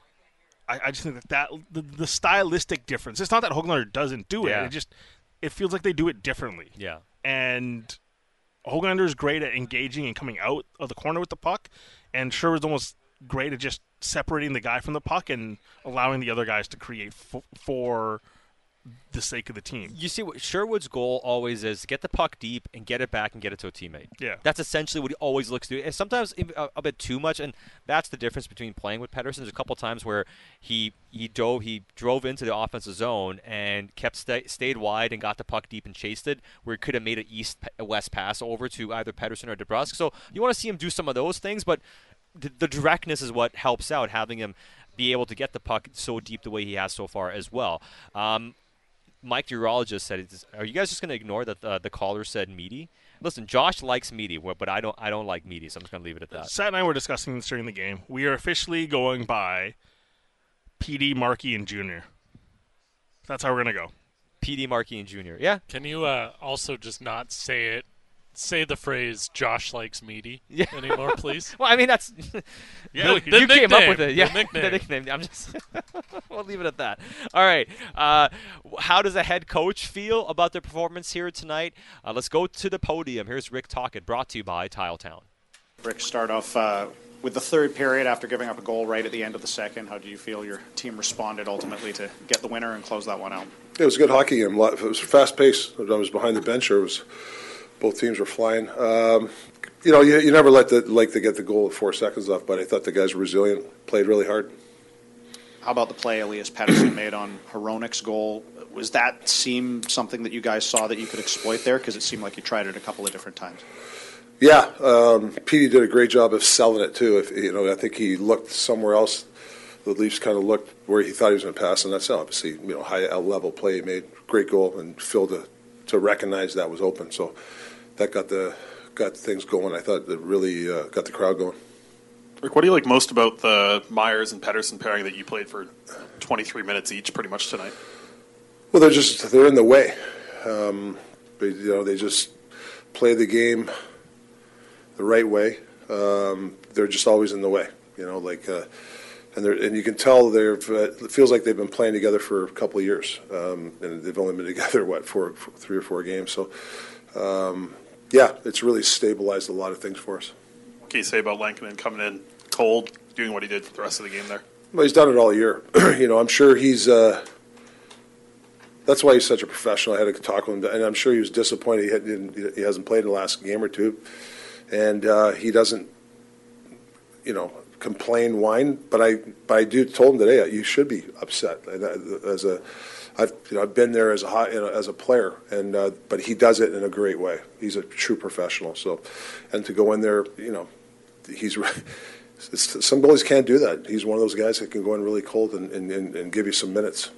I, I just think that, that the, the stylistic difference, it's not that Hoglander doesn't do it. Yeah. It just it feels like they do it differently. Yeah. And Hoglander is great at engaging and coming out of the corner with the puck, and Sherwood's almost great at just separating the guy from the puck and allowing the other guys to create f- for the sake of the team. You see, what Sherwood's goal always is get the puck deep and get it back and get it to a teammate. Yeah. That's essentially what he always looks to do. And sometimes a, a bit too much, and that's the difference between playing with Pettersson. There's a couple times where he he dove, he drove into the offensive zone and kept sta- stayed wide and got the puck deep and chased it, where he could have made an east-west pass over to either Pettersson or DeBrusk. So you want to see him do some of those things, but the, the directness is what helps out, having him be able to get the puck so deep the way he has so far as well. Um, Mike, the urologist, said, "Are you guys just going to ignore that uh, the caller said meaty?" Listen, Josh likes meaty, but I don't. I don't like meaty, so I'm just going to leave it at that. Sat and I were discussing this during the game. We are officially going by P D, Markey, and Junior. That's how we're going to go. P D, Markey, and Junior. Yeah. Can you uh, also just not say it? Say the phrase "Josh likes meaty" yeah. anymore, please. Well, I mean that's yeah, the, the you nickname, came up with it. Yeah, the nickname. the nickname. I'm just we'll leave it at that. All right. Uh, how does a head coach feel about their performance here tonight? Uh, let's go to the podium. Here's Rick Tocchet, brought to you by Tiletown. Rick, start off uh, with the third period after giving up a goal right at the end of the second. How do you feel your team responded ultimately to get the winner and close that one out? It was a good hockey game. It was fast paced. I was behind the bench, or it was. Both teams were flying. Um, you know, you, you never let the, like to get the goal with four seconds left, but I thought the guys were resilient, played really hard. How about the play Elias Pettersson made on Hronik's goal? Was that seem something that you guys saw that you could exploit there? Because it seemed like you tried it a couple of different times. Yeah, um, Petey did a great job of selling it too. If you know, I think he looked somewhere else. The Leafs kind of looked where he thought he was going to pass, and that's obviously you know high level play he made. Great goal, and Phil to to recognize that was open. So. That got the got things going. I thought it really uh, got the crowd going. Rick, what do you like most about the Myers and Pettersson pairing that you played for twenty-three minutes each, pretty much tonight? Well, they're just they're in the way. Um, but, you know, they just play the game the right way. Um, they're just always in the way. You know, like uh, and they're and you can tell they're. Uh, it feels like they've been playing together for a couple of years, um, and they've only been together what four, four three or four games. So. Um, Yeah, it's really stabilized a lot of things for us. What can you say about Lankinen coming in cold, doing what he did for the rest of the game there? Well, he's done it all year. you know, I'm sure he's. Uh, that's why he's such a professional. I had to talk with him, and I'm sure he was disappointed he, had, he hasn't played in the last game or two, and uh, he doesn't, you know, complain, whine. But I, but I do told him today you should be upset as a. I've you know I've been there as a you know, as a player, and uh, but he does it in a great way. He's a true professional. So, and to go in there, you know, he's it's, some goalies can't do that. He's one of those guys that can go in really cold and and, and give you some minutes.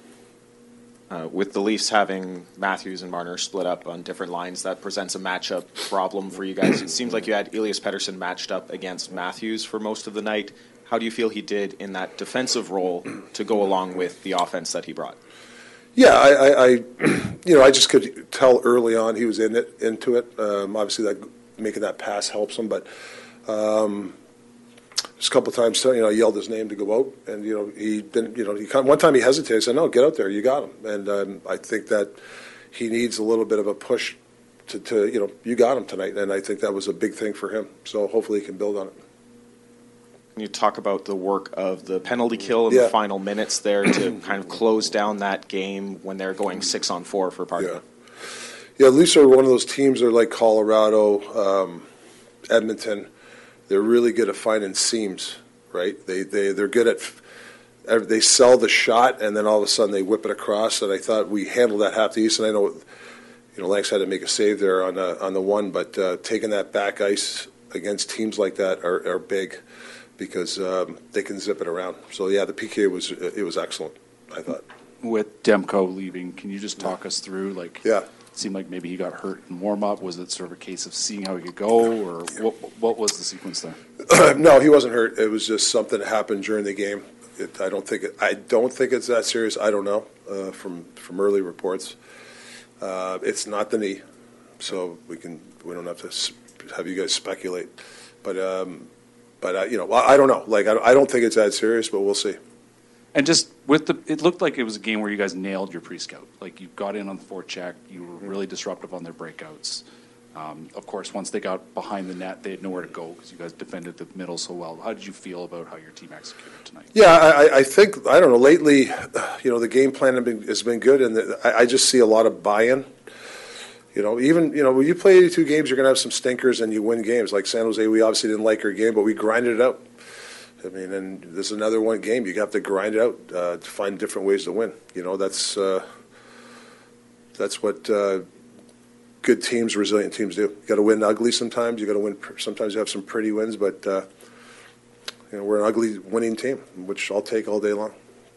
Uh, with the Leafs having Matthews and Marner split up on different lines, that presents a matchup problem for you guys. It seems like you had Elias Pettersson matched up against Matthews for most of the night. How do you feel he did in that defensive role to go along with the offense that he brought? Yeah, I, I, I, you know, I just could tell early on he was in it, into it. Um, obviously, that making that pass helps him, but um, just a couple of times, you know, I yelled his name to go out, and you know, he didn't. You know, he one time he hesitated. I said, "No, get out there. You got him." And um, I think that he needs a little bit of a push to, to, you know, you got him tonight, and I think that was a big thing for him. So hopefully, he can build on it. Can you talk about the work of the penalty kill in yeah. the final minutes there to kind of close down that game when they're going six on four for Parkman? Yeah, yeah. Leafs are one of those teams. They're like Colorado, um, Edmonton. They're really good at finding seams, right? They they they're good at they sell the shot, and then all of a sudden they whip it across. And I thought we handled that half the ice, and I know, you know, Lanks had to make a save there on uh, on the one, but uh, taking that back ice against teams like that are, are big. Because um, they can zip it around. So yeah, the P K was it was excellent, I thought. With Demko leaving, can you just talk us through? Like, yeah, it seemed like maybe he got hurt in warm up. Was it sort of a case of seeing how he could go, or what? What was the sequence there? No, he wasn't hurt. It was just something that happened during the game. It, I don't think it, I don't think it's that serious. I don't know uh, from from early reports. Uh, it's not the knee, so we can we don't have to have you guys speculate, but. Um, But, uh, you know, I don't know. Like, I don't think it's that serious, but we'll see. And just with the, it looked like it was a game where you guys nailed your pre-scout. Like, you got in on the forecheck. You were really disruptive on their breakouts. Um, of course, once they got behind the net, they had nowhere to go because you guys defended the middle so well. How did you feel about how your team executed tonight? Yeah, I, I think, I don't know, lately, you know, the game plan has been, has been good, and the, I, I just see a lot of buy-in. You know, even, you know, when you play eighty-two games, you're going to have some stinkers and you win games. Like San Jose, we obviously didn't like our game, but we grinded it out. I mean, and there's another one game. You have to grind it out uh, to find different ways to win. You know, that's uh, that's what uh, good teams, resilient teams do. You got to win ugly sometimes. You got to win. Sometimes you have some pretty wins, but uh, you know, we're an ugly winning team, which I'll take all day long.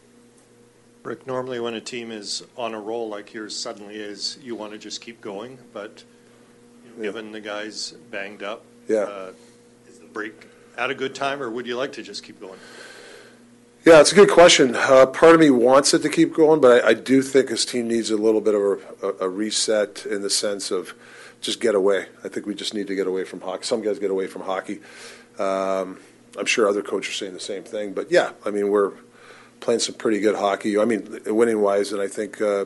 Rick, normally when a team is on a roll like yours suddenly is, you want to just keep going, but you know, yeah. given the guys banged up, yeah. uh, is the break at a good time, or would you like to just keep going? Yeah, it's a good question. Uh, part of me wants it to keep going, but I, I do think his team needs a little bit of a, a, a reset in the sense of just get away. I think we just need to get away from hockey. Some guys get away from hockey. Um, I'm sure other coaches are saying the same thing, but yeah, I mean, we're playing some pretty good hockey. I mean, winning wise, and I think uh,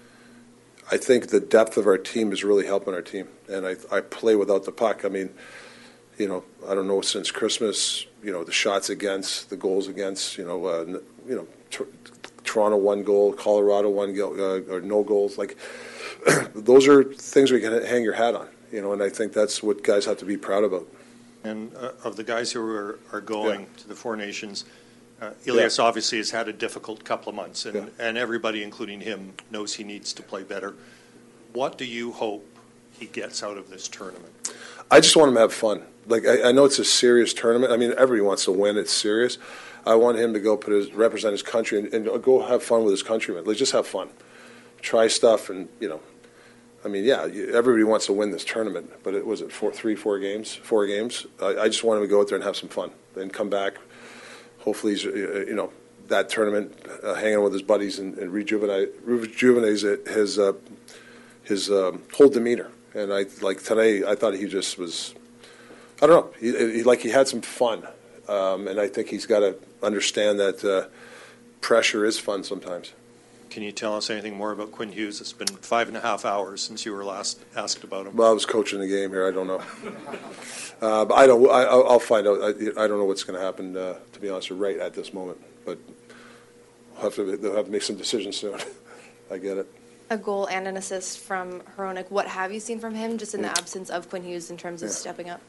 I think the depth of our team is really helping our team. And I, I play without the puck. I mean, you know, I don't know, since Christmas, you know, the shots against, the goals against, you know, uh, you know, t- Toronto one goal, Colorado one goal, uh, or no goals. Like those are things we can hang your hat on. You know, and I think that's what guys have to be proud about. And uh, of the guys who are, are going yeah. to the Four Nations. Uh, Elias yeah. obviously has had a difficult couple of months, and, yeah. and everybody, including him, knows he needs to play better. What do you hope he gets out of this tournament? I just want him to have fun. Like I, I know it's a serious tournament. I mean, everybody wants to win. It's serious. I want him to go put his represent his country and, and go have fun with his countrymen. Like just have fun, try stuff, and you know, I mean, yeah, everybody wants to win this tournament. But it was it four, three, four games, four games. I, I just want him to go out there and have some fun, and come back. Hopefully, he's, you know, that tournament, uh, hanging with his buddies and, and rejuvenate, rejuvenates his uh, his um, whole demeanor. And I like today, I thought he just was, I don't know, he, he like he had some fun, um, and I think he's got to understand that uh, pressure is fun sometimes. Can you tell us anything more about Quinn Hughes? It's been five and a half hours since you were last asked about him. Well, I was coaching the game here. I don't know. Uh, but I don't. I, I'll find out. I, I don't know what's going to happen. Uh, to be honest, right at this moment, but we'll have to. They'll have to make some decisions soon. I get it. A goal and an assist from Hronek. What have you seen from him, just in the absence of Quinn Hughes, in terms of yeah. stepping up?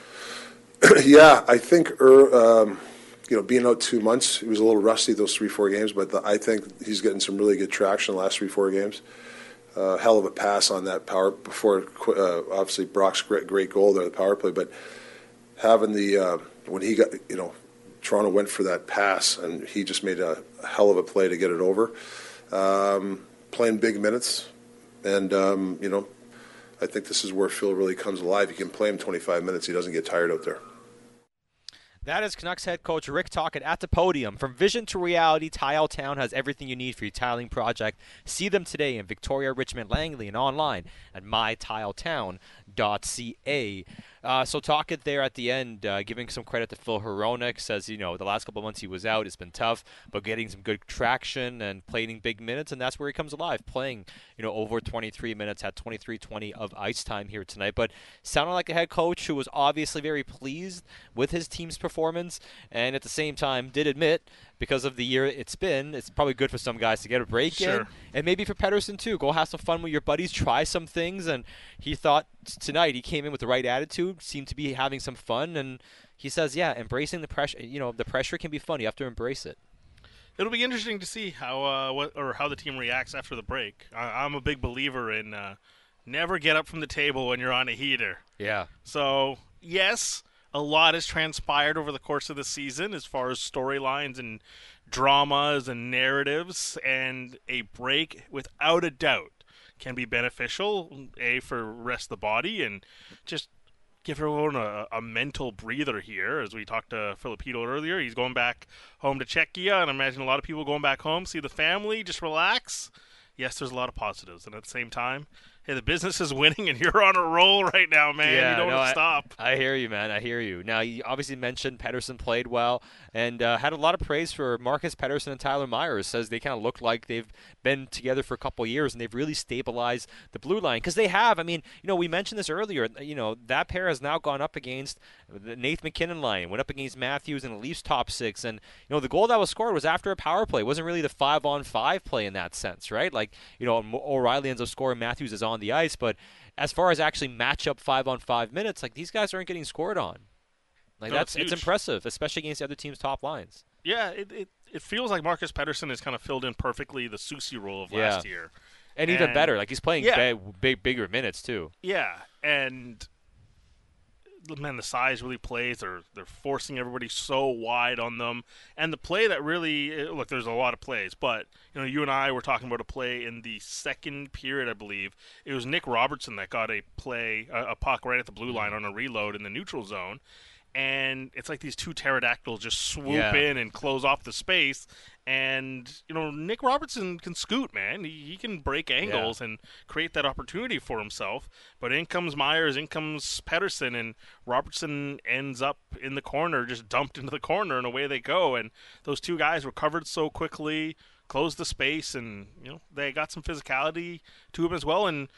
yeah, I think. Er, um, you know, being out two months, he was a little rusty those three, four games. But the, I think he's getting some really good traction the last three, four games. Uh, hell of a pass on that power before, uh, obviously Brock's great, great goal there, the power play. But having the uh, when he got, you know, Toronto went for that pass and he just made a hell of a play to get it over. Um, playing big minutes, and um, you know, I think this is where Phil really comes alive. You can play him twenty-five minutes; he doesn't get tired out there. That is Canucks head coach Rick Tocchet at the podium. From vision to reality, Tile Town has everything you need for your tiling project. See them today in Victoria, Richmond, Langley, and online at my tile town dot c a. Uh, so Tocchet there at the end, uh, giving some credit to Phil Hronek, says, you know, the last couple of months he was out, it's been tough, but getting some good traction and playing big minutes, and that's where he comes alive, playing, you know, over twenty-three minutes, had twenty-three twenty of ice time here tonight, but sounded like a head coach who was obviously very pleased with his team's performance, and at the same time did admit, because of the year it's been, it's probably good for some guys to get a break sure. in, and maybe for Pettersson too. Go have some fun with your buddies, try some things, and he thought tonight he came in with the right attitude, seemed to be having some fun, and he says, yeah, embracing the pressure. You know, the pressure can be fun. You have to embrace it. It'll be interesting to see how uh, what or how the team reacts after the break. I, I'm a big believer in uh, never get up from the table when you're on a heater. Yeah. So yes, a lot has transpired over the course of the season as far as storylines and dramas and narratives, and a break, without a doubt, can be beneficial, A, for rest of the body, and just give everyone a, a mental breather here. As we talked to Filipino earlier, he's going back home to Czechia, and I imagine a lot of people going back home, see the family, just relax. Yes, there's a lot of positives, and at the same time, hey, the business is winning and you're on a roll right now, man. Yeah, you don't no, want to I, stop. I hear you, man. I hear you. Now, you obviously mentioned Pettersson played well and uh, had a lot of praise for Marcus Pettersson and Tyler Myers. Says they kind of look like they've been together for a couple of years and they've really stabilized the blue line because they have. I mean, you know, we mentioned this earlier. You know, that pair has now gone up against the Nathan McKinnon line, went up against Matthews and the Leafs top six. And, you know, the goal that was scored was after a power play. It wasn't really the five-on-five play in that sense, right? Like, you know, O'Reilly ends up scoring, Matthews is on the ice, but as far as actually match up five on five minutes, like these guys aren't getting scored on. Like no, that's it's, it's impressive, especially against the other team's top lines. Yeah, it, it it feels like Marcus Pettersson has kind of filled in perfectly the Soucy role of yeah. last year, and, and even better. Like he's playing yeah. big, big, bigger minutes too. Yeah, and man, the size really plays. They're they're forcing everybody so wide on them, and the play that really look. There's a lot of plays, but you know, you and I were talking about a play in the second period, I believe. It was Nick Robertson that got a play, a, a puck right at the blue line on a reload in the neutral zone, and it's like these two pterodactyls just swoop yeah. in and close off the space. And, you know, Nick Robertson can scoot, man. He, he can break angles yeah. and create that opportunity for himself. But in comes Myers, in comes Pettersson, and Robertson ends up in the corner, just dumped into the corner, and away they go. And those two guys recovered so quickly, closed the space, and, you know, they got some physicality to them as well. And,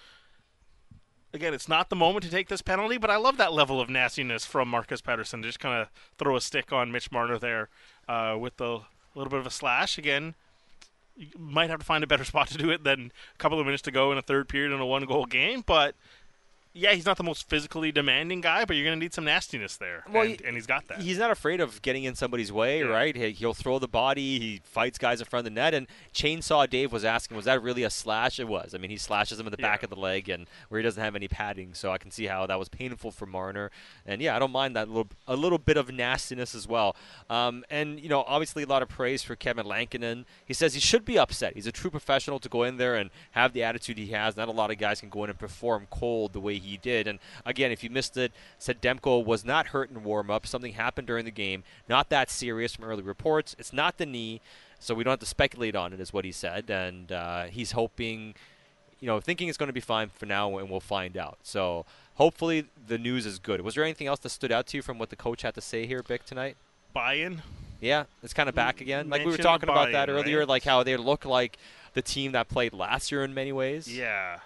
again, it's not the moment to take this penalty, but I love that level of nastiness from Marcus Pettersson to just kind of throw a stick on Mitch Marner there uh, with the – a little bit of a slash. Again, you might have to find a better spot to do it than a couple of minutes to go in a third period in a one-goal game. But, yeah, he's not the most physically demanding guy, but you're going to need some nastiness there, well, and, he, and he's got that. He's not afraid of getting in somebody's way, yeah. right? He, he'll throw the body. He fights guys in front of the net. And Chainsaw Dave was asking, was that really a slash? It was. I mean, he slashes him in the yeah. back of the leg and where he doesn't have any padding, so I can see how that was painful for Marner. And, yeah, I don't mind that little a little bit of nastiness as well. Um, and, you know, obviously a lot of praise for Kevin Lankinen. He says he should be upset. He's a true professional to go in there and have the attitude he has. Not a lot of guys can go in and perform cold the way he did. And again, if you missed it, said Demko was not hurt in warm-up. Something happened during the game. Not that serious from early reports. It's not the knee, so we don't have to speculate on it, is what he said. And uh, he's hoping, you know, thinking it's going to be fine for now, and we'll find out. So hopefully the news is good. Was there anything else that stood out to you from what the coach had to say here, Bick, tonight? Buy-in. Yeah, it's kind of back again. Like we were Mention talking about buy-in, that earlier, right? like how they look like the team that played last year in many ways. Yeah.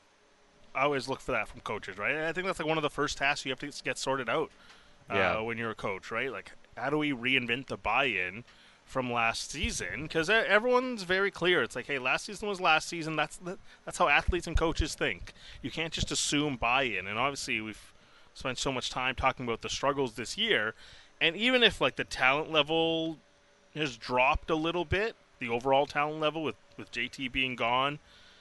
I always look for that from coaches, right? I think that's like one of the first tasks you have to get sorted out uh, yeah. when you're a coach, right? Like, how do we reinvent the buy-in from last season? Because everyone's very clear. It's like, hey, last season was last season. That's the, that's how athletes and coaches think. You can't just assume buy-in. And obviously, we've spent so much time talking about the struggles this year. And even if, like, the talent level has dropped a little bit, the overall talent level with, with J T being gone,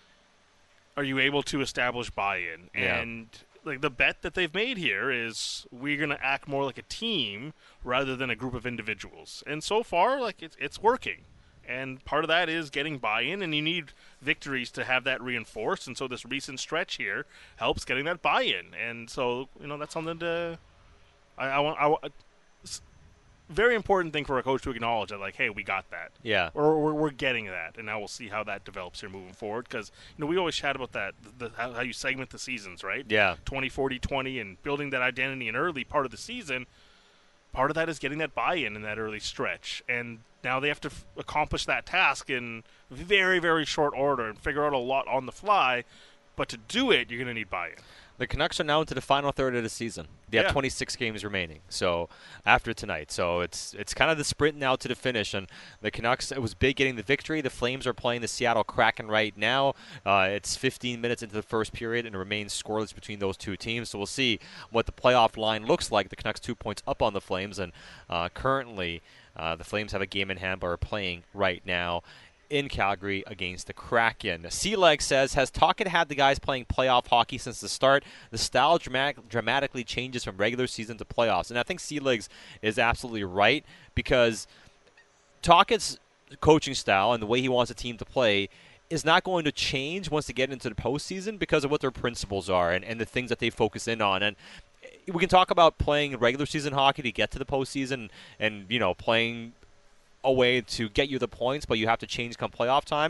are you able to establish buy-in? Yeah. And like the bet that they've made here is we're going to act more like a team rather than a group of individuals. And so far, like it's it's working. And part of that is getting buy-in, and you need victories to have that reinforced. And so this recent stretch here helps getting that buy-in. And so, you know, that's something to I, I want I want very important thing for a coach to acknowledge that, like, hey, we got that. Yeah. Or we're, we're getting that, and now we'll see how that develops here moving forward. Because, you know, we always chat about that, the, how, how you segment the seasons, right? Yeah. twenty, forty, twenty, and building that identity in early part of the season. Part of that is getting that buy-in in that early stretch. And now they have to f- accomplish that task in very, very short order and figure out a lot on the fly. But to do it, you're going to need buy-in. The Canucks are now into the final third of the season. They have Yeah. twenty-six games remaining. So after tonight, so it's it's kind of the sprint now to the finish. And the Canucks, it was big getting the victory. The Flames are playing the Seattle Kraken right now. Uh, it's fifteen minutes into the first period, and it remains scoreless between those two teams. So we'll see what the playoff line looks like. The Canucks two points up on the Flames, and uh, currently uh, the Flames have a game in hand, but are playing right now in Calgary against the Kraken. Sealeg says, has Tocchet had the guys playing playoff hockey since the start? The style dramatic, dramatically changes from regular season to playoffs. And I think Sealeg is absolutely right, because Tocchet's coaching style and the way he wants a team to play is not going to change once they get into the postseason because of what their principles are and, and the things that they focus in on. And we can talk about playing regular season hockey to get to the postseason and, you know, playing a way to get you the points, but you have to change come playoff time.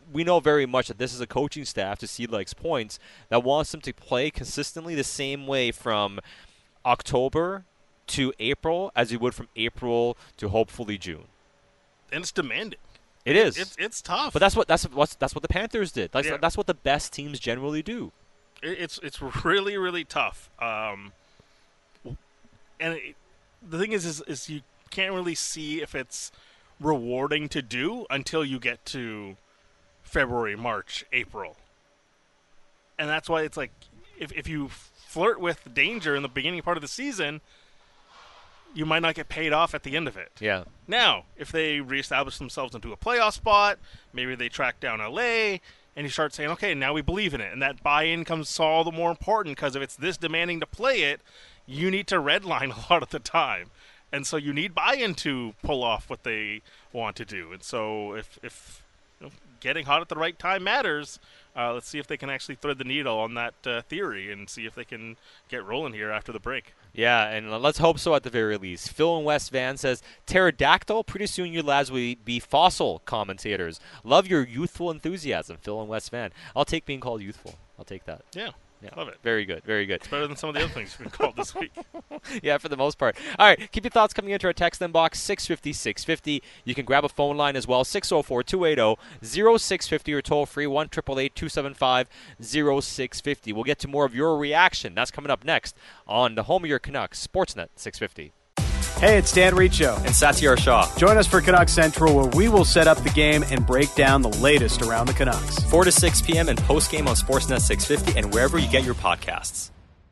we know very much that this is a coaching staff, to Seed Lake's points, that wants them to play consistently the same way from October to April as you would from April to hopefully June. And it's demanding. It is. It's it's tough. But that's what that's what that's what the Panthers did. That's Yeah. that's what the best teams generally do. It, it's it's really really tough. Um, and it, the thing is, is, is you can't really see if it's rewarding to do until you get to February, March, April. And that's why it's like, if if you flirt with danger in the beginning part of the season, you might not get paid off at the end of it. Yeah. Now, if they reestablish themselves into a playoff spot, maybe they track down L A, and you start saying, okay, now we believe in it. And that buy-in comes all the more important, because if it's this demanding to play it, you need to redline a lot of the time. And so you need buy-in to pull off what they want to do. And so if, if you know, getting hot at the right time matters, uh, let's see if they can actually thread the needle on that uh, theory and see if they can get rolling here after the break. Yeah, and let's hope so at the very least. Phil in West Van says, pterodactyl, pretty soon you lads will be fossil commentators. Love your youthful enthusiasm, Phil in West Van. I'll take being called youthful. I'll take that. Yeah, yeah. Love it. Very good, very good. It's better than some of the other things you've been called this week. Yeah, for the most part. All right, keep your thoughts coming into our text inbox, six fifty, six fifty. You can grab a phone line as well, six oh four, two eight oh, oh six five oh, or toll free, one eight eight eight, two seven five, oh six five oh. We'll get to more of your reaction. That's coming up next on the home of your Canucks, Sportsnet six fifty. Hey, it's Dan Riccio. And Satyar Shah. Join us for Canucks Central, where we will set up the game and break down the latest around the Canucks. four to six p.m. and post-game on Sportsnet six fifty and wherever you get your podcasts.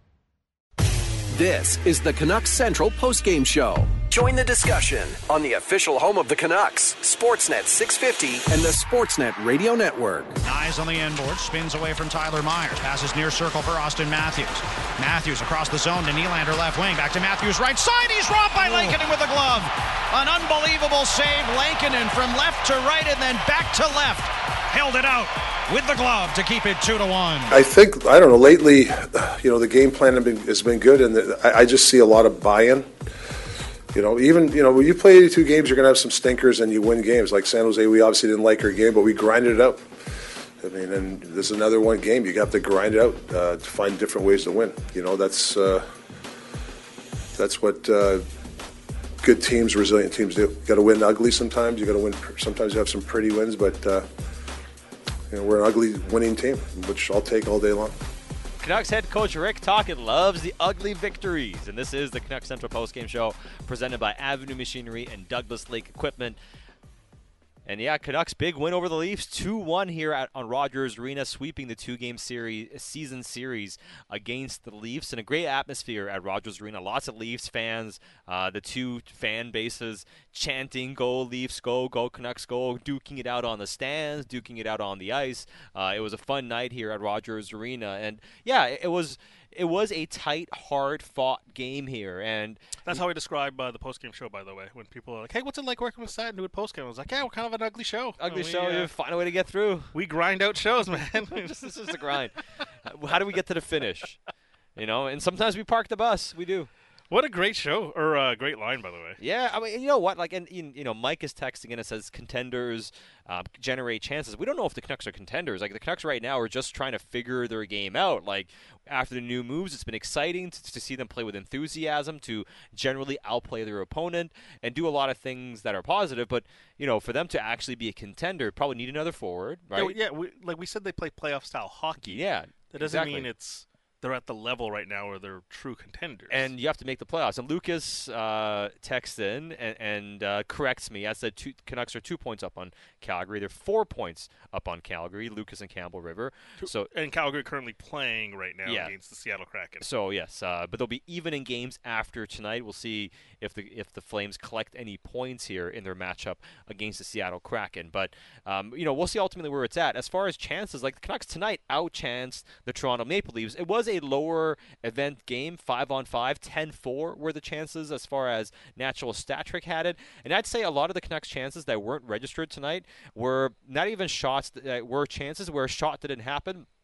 This is the Canucks Central postgame show. Join the discussion on the official home of the Canucks, Sportsnet six fifty and the Sportsnet Radio Network. Eyes on the inboard, spins away from Tyler Myers, passes near circle for Austin Matthews. Matthews across the zone to Nylander left wing, back to Matthews right side, he's robbed by Lankinen with a glove. An unbelievable save, Lankinen from left to right and then back to left. Held it out with the glove to keep it two to one. I think, I don't know, lately, you know, the game plan has been, has been good, and the, I, I just see a lot of buy-in. You know, even, you know, when you play eighty-two games, you're going to have some stinkers and you win games. Like San Jose, we obviously didn't like our game, but we grinded it out. I mean, and there's another one game. You have to grind it out uh, to find different ways to win. You know, that's uh, that's what uh, good teams, resilient teams do. You got to win ugly sometimes. You got to win. Sometimes you have some pretty wins, but uh, you know, we're an ugly winning team, which I'll take all day long. Canucks head coach Rick Tocchet loves the ugly victories, and this is the Canucks Central postgame show presented by Avenue Machinery and Douglas Lake Equipment. And yeah, Canucks big win over the Leafs, two one here at, on Rogers Arena, sweeping the two-game series season series against the Leafs, and a great atmosphere at Rogers Arena. Lots of Leafs fans, uh, the two fan bases chanting, "Go Leafs, go, go Canucks, go," duking it out on the stands, duking it out on the ice. Uh, it was a fun night here at Rogers Arena, and yeah, it, it was. It was a tight, hard-fought game here, and that's how we describe uh, the post-game show. By the way, when people are like, "Hey, what's it like working with Sat and doing post-game?" I was like, "Yeah, we're kind of an ugly show. Ugly we, show. Uh, You find a way to get through. We grind out shows, man. This is just a grind. How do we get to the finish? You know, and sometimes we park the bus. We do. What a great show, or a uh, great line, by the way. Yeah, I mean, you know what? Like, and you know, Mike is texting and it says contenders uh, generate chances. We don't know if the Canucks are contenders. Like, the Canucks right now are just trying to figure their game out. Like, after the new moves, it's been exciting to, to see them play with enthusiasm, to generally outplay their opponent and do a lot of things that are positive. But you know, for them to actually be a contender, probably need another forward, right? Yeah, we, yeah we, like we said, they play playoff style hockey. Yeah, that doesn't exactly. mean it's. They're at the level right now where they're true contenders. And you have to make the playoffs. And Lucas uh, texts in and, and uh, corrects me. I said two, Canucks are two points up on Calgary. They're four points up on Calgary, Lucas and Campbell River. So And Calgary currently playing right now yeah. against the Seattle Kraken. So, yes, uh, but they'll be even in games after tonight. We'll see if the if the Flames collect any points here in their matchup against the Seattle Kraken. But, um, you know, we'll see ultimately where it's at. As far as chances, like the Canucks tonight out-chanced the Toronto Maple Leafs. It was a lower event game, five on five, ten four were the chances as far as natural stat trick had it. And I'd say a lot of the Canucks chances that weren't registered tonight were not even shots that were chances where a shot didn't happen.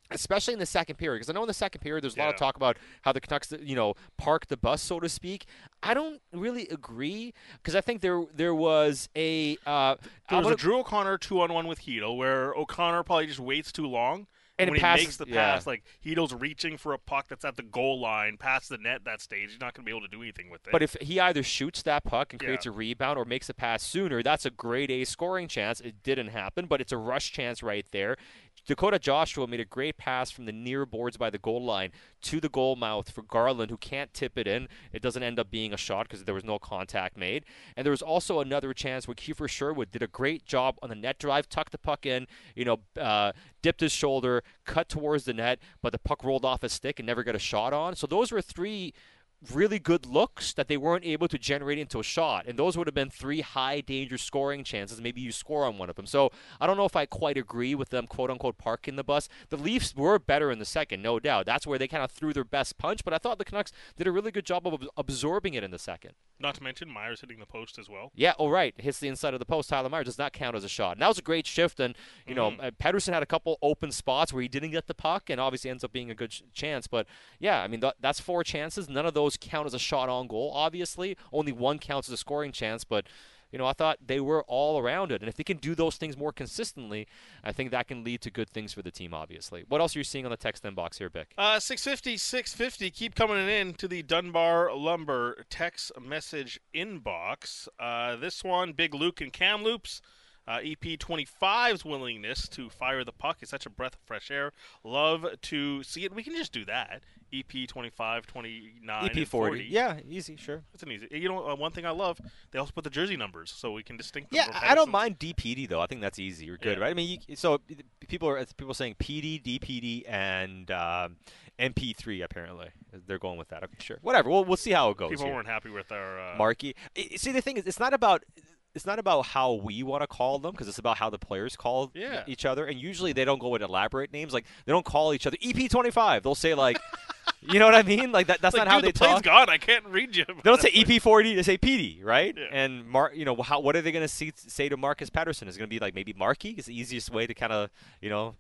especially in the second period, because I know in the second period there's a lot of Yeah. talk about how the Canucks, you know, parked the bus, so to speak. I don't really agree, because I think there there was a uh, There was I'm a Drew O'Connor two-on-one with Hedel where O'Connor probably just waits too long. And when it he passes- makes the yeah. pass, like Hedel's reaching for a puck that's at the goal line, past the net that stage, he's not going to be able to do anything with it. But if he either shoots that puck and Yeah. creates a rebound or makes a pass sooner, that's a grade A scoring chance. It didn't happen, but it's a rush chance right there. Dakota Joshua made a great pass from the near boards by the goal line to the goal mouth for Garland, who can't tip it in. It doesn't end up being a shot because there was no contact made. And there was also another chance where Kiefer Sherwood did a great job on the net drive, tucked the puck in, you know, uh, dipped his shoulder, cut towards the net, but the puck rolled off his stick and never got a shot on. So those were three really good looks that they weren't able to generate into a shot. And those would have been three high danger scoring chances. Maybe you score on one of them. So I don't know if I quite agree with them, quote unquote, parking the bus. The Leafs were better in the second, no doubt. That's where they kind of threw their best punch. But I thought the Canucks did a really good job of ab- absorbing it in the second. Not to mention Myers hitting the post as well. Yeah, oh, right. Hits the inside of the post. Tyler Myers does not count as a shot. And that was a great shift. And, you Mm-hmm. know, uh, Pedersen had a couple open spots where he didn't get the puck and obviously ends up being a good ch- chance. But, yeah, I mean, th- that's four chances. None of those count as a shot on goal, obviously. Only one counts as a scoring chance. But, you know, I thought they were all around it. And if they can do those things more consistently, I think that can lead to good things for the team, obviously. What else are you seeing on the text inbox here, Bick? Uh, six fifty, six fifty. Keep coming in to the Dunbar Lumber text message inbox. Uh, this one, Big Luke and Kamloops. Uh, E P twenty-five's willingness to fire the puck is such a breath of fresh air. Love to see it. We can just do that. E P twenty-five, twenty-nine, E P and forty. forty. Yeah, easy, sure. That's an easy. You know, uh, one thing I love, they also put the jersey numbers so we can distinct them. Yeah, from I don't Pedersen's. mind D P D though. I think that's easy. You're good, Yeah. right? I mean, you, so people are people are saying P D, D P D, and um, M P three. Apparently, they're going with that. Okay, sure, whatever. We'll we'll see how it goes. People here. weren't happy with our uh, Markey. I- See, the thing is, it's not about it's not about how we want to call them because it's about how the players call Yeah. each other. And usually they don't go with elaborate names. Like they don't call each other E P twenty-five. They'll say like, you know what I mean? Like that. That's like, not how dude, they the plane's talk. gone. I can't read you. They don't say E P forty. They say P D, right? Yeah. And Mar, you know, how what are they going to see, say to Marcus Patterson? Is it going to be like maybe Markey? Is the easiest way to kind of, you know,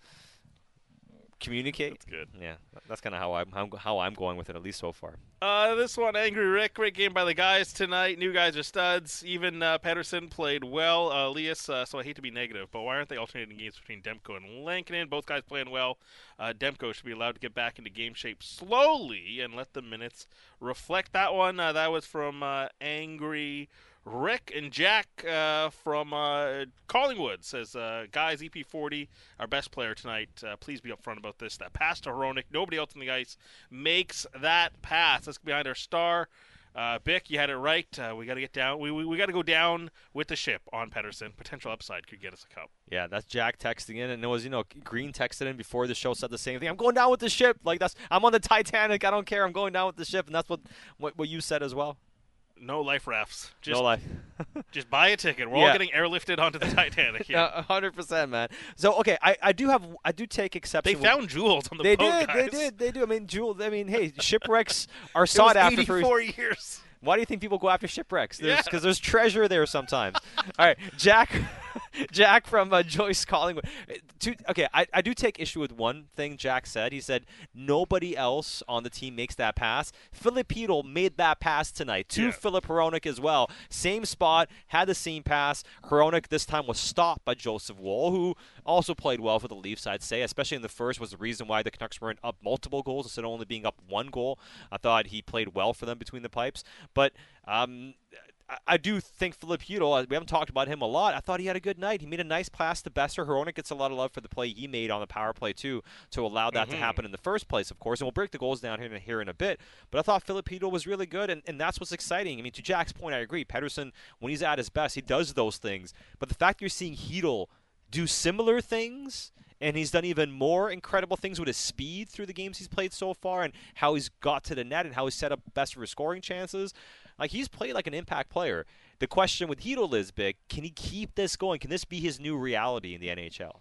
communicate. That's good. Yeah, that's kind of how I'm how, how I'm going with it, at least so far. Uh, this one, Angry Rick. Great game by the guys tonight. New guys are studs. Even uh, Pedersen played well. Uh, Elias, uh, so I hate to be negative, but why aren't they alternating games between Demko and Lankinen? Both guys playing well. Uh, Demko should be allowed to get back into game shape slowly and let the minutes reflect that one. Uh, that was from uh, Angry Rick. And Jack uh, from uh, Collingwood says, uh, guys, E P forty, our best player tonight. Uh, please be upfront about this. That pass to Hronek, nobody else on the ice makes that pass. That's behind our star. Uh, Bick, you had it right. Uh, we got to get down. We we, we got to go down with the ship on Pedersen. Potential upside could get us a cup. Yeah, that's Jack texting in, and it was, you know, Green texted in before the show, said the same thing. I'm going down with the ship. Like that's I'm on the Titanic. I don't care. I'm going down with the ship, and that's what what, what you said as well. No life rafts. Just, no life. just buy a ticket. We're Yeah. all getting airlifted onto the Titanic. Yeah. A hundred percent, man. So okay, I, I do have I do take exception. They with- found jewels on the They boat, did, guys. they did, they do. I mean, jewels. I mean, hey, shipwrecks are It sought was after for eighty-four years. Why do you think people go after shipwrecks? Because Yeah. there's treasure there sometimes. All right, Jack, Jack from uh, Joyce Collingwood. Uh, Two, okay, I, I do take issue with one thing Jack said. He said nobody else on the team makes that pass. Philip Hedl made that pass tonight to Yeah. Philip Hronek as well. Same spot, had the same pass. Hronek this time was stopped by Joseph Woll, who also played well for the Leafs, I'd say, especially in the first was the reason why the Canucks weren't up multiple goals instead of only being up one goal. I thought he played well for them between the pipes. But um, I, I do think Philip Hedl, we haven't talked about him a lot. I thought he had a good night. He made a nice pass to Besser. Hronek gets a lot of love for the play he made on the power play, too, to allow that to Mhm. happen in the first place, of course. And we'll break the goals down here in, here in a bit. But I thought Philip Hedl was really good, and, and that's what's exciting. I mean, to Jack's point, I agree. Pedersen, when he's at his best, he does those things. But the fact you're seeing Hedl do similar things, and he's done even more incredible things with his speed through the games he's played so far, and how he's got to the net and how he's set up best for his scoring chances. Like, he's played like an impact player. The question with Hedl is, Big, can he keep this going? Can this be his new reality in the N H L?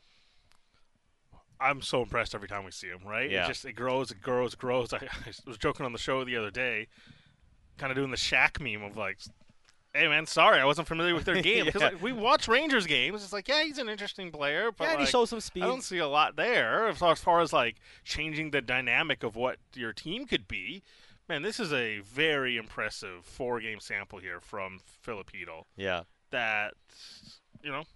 I'm so impressed every time we see him, right? Yeah. It just it grows, it grows, it grows. I, I was joking on the show the other day, kind of doing the Shaq meme of like Hey, man, sorry. I wasn't familiar with their game. Because Yeah. like, we watch Rangers games. It's like, yeah, he's an interesting player. But Yeah, and he like, shows some speed. I don't see a lot there as far, as far as like changing the dynamic of what your team could be. Man, this is a very impressive four-game sample here from Filipino. Yeah. That, you know,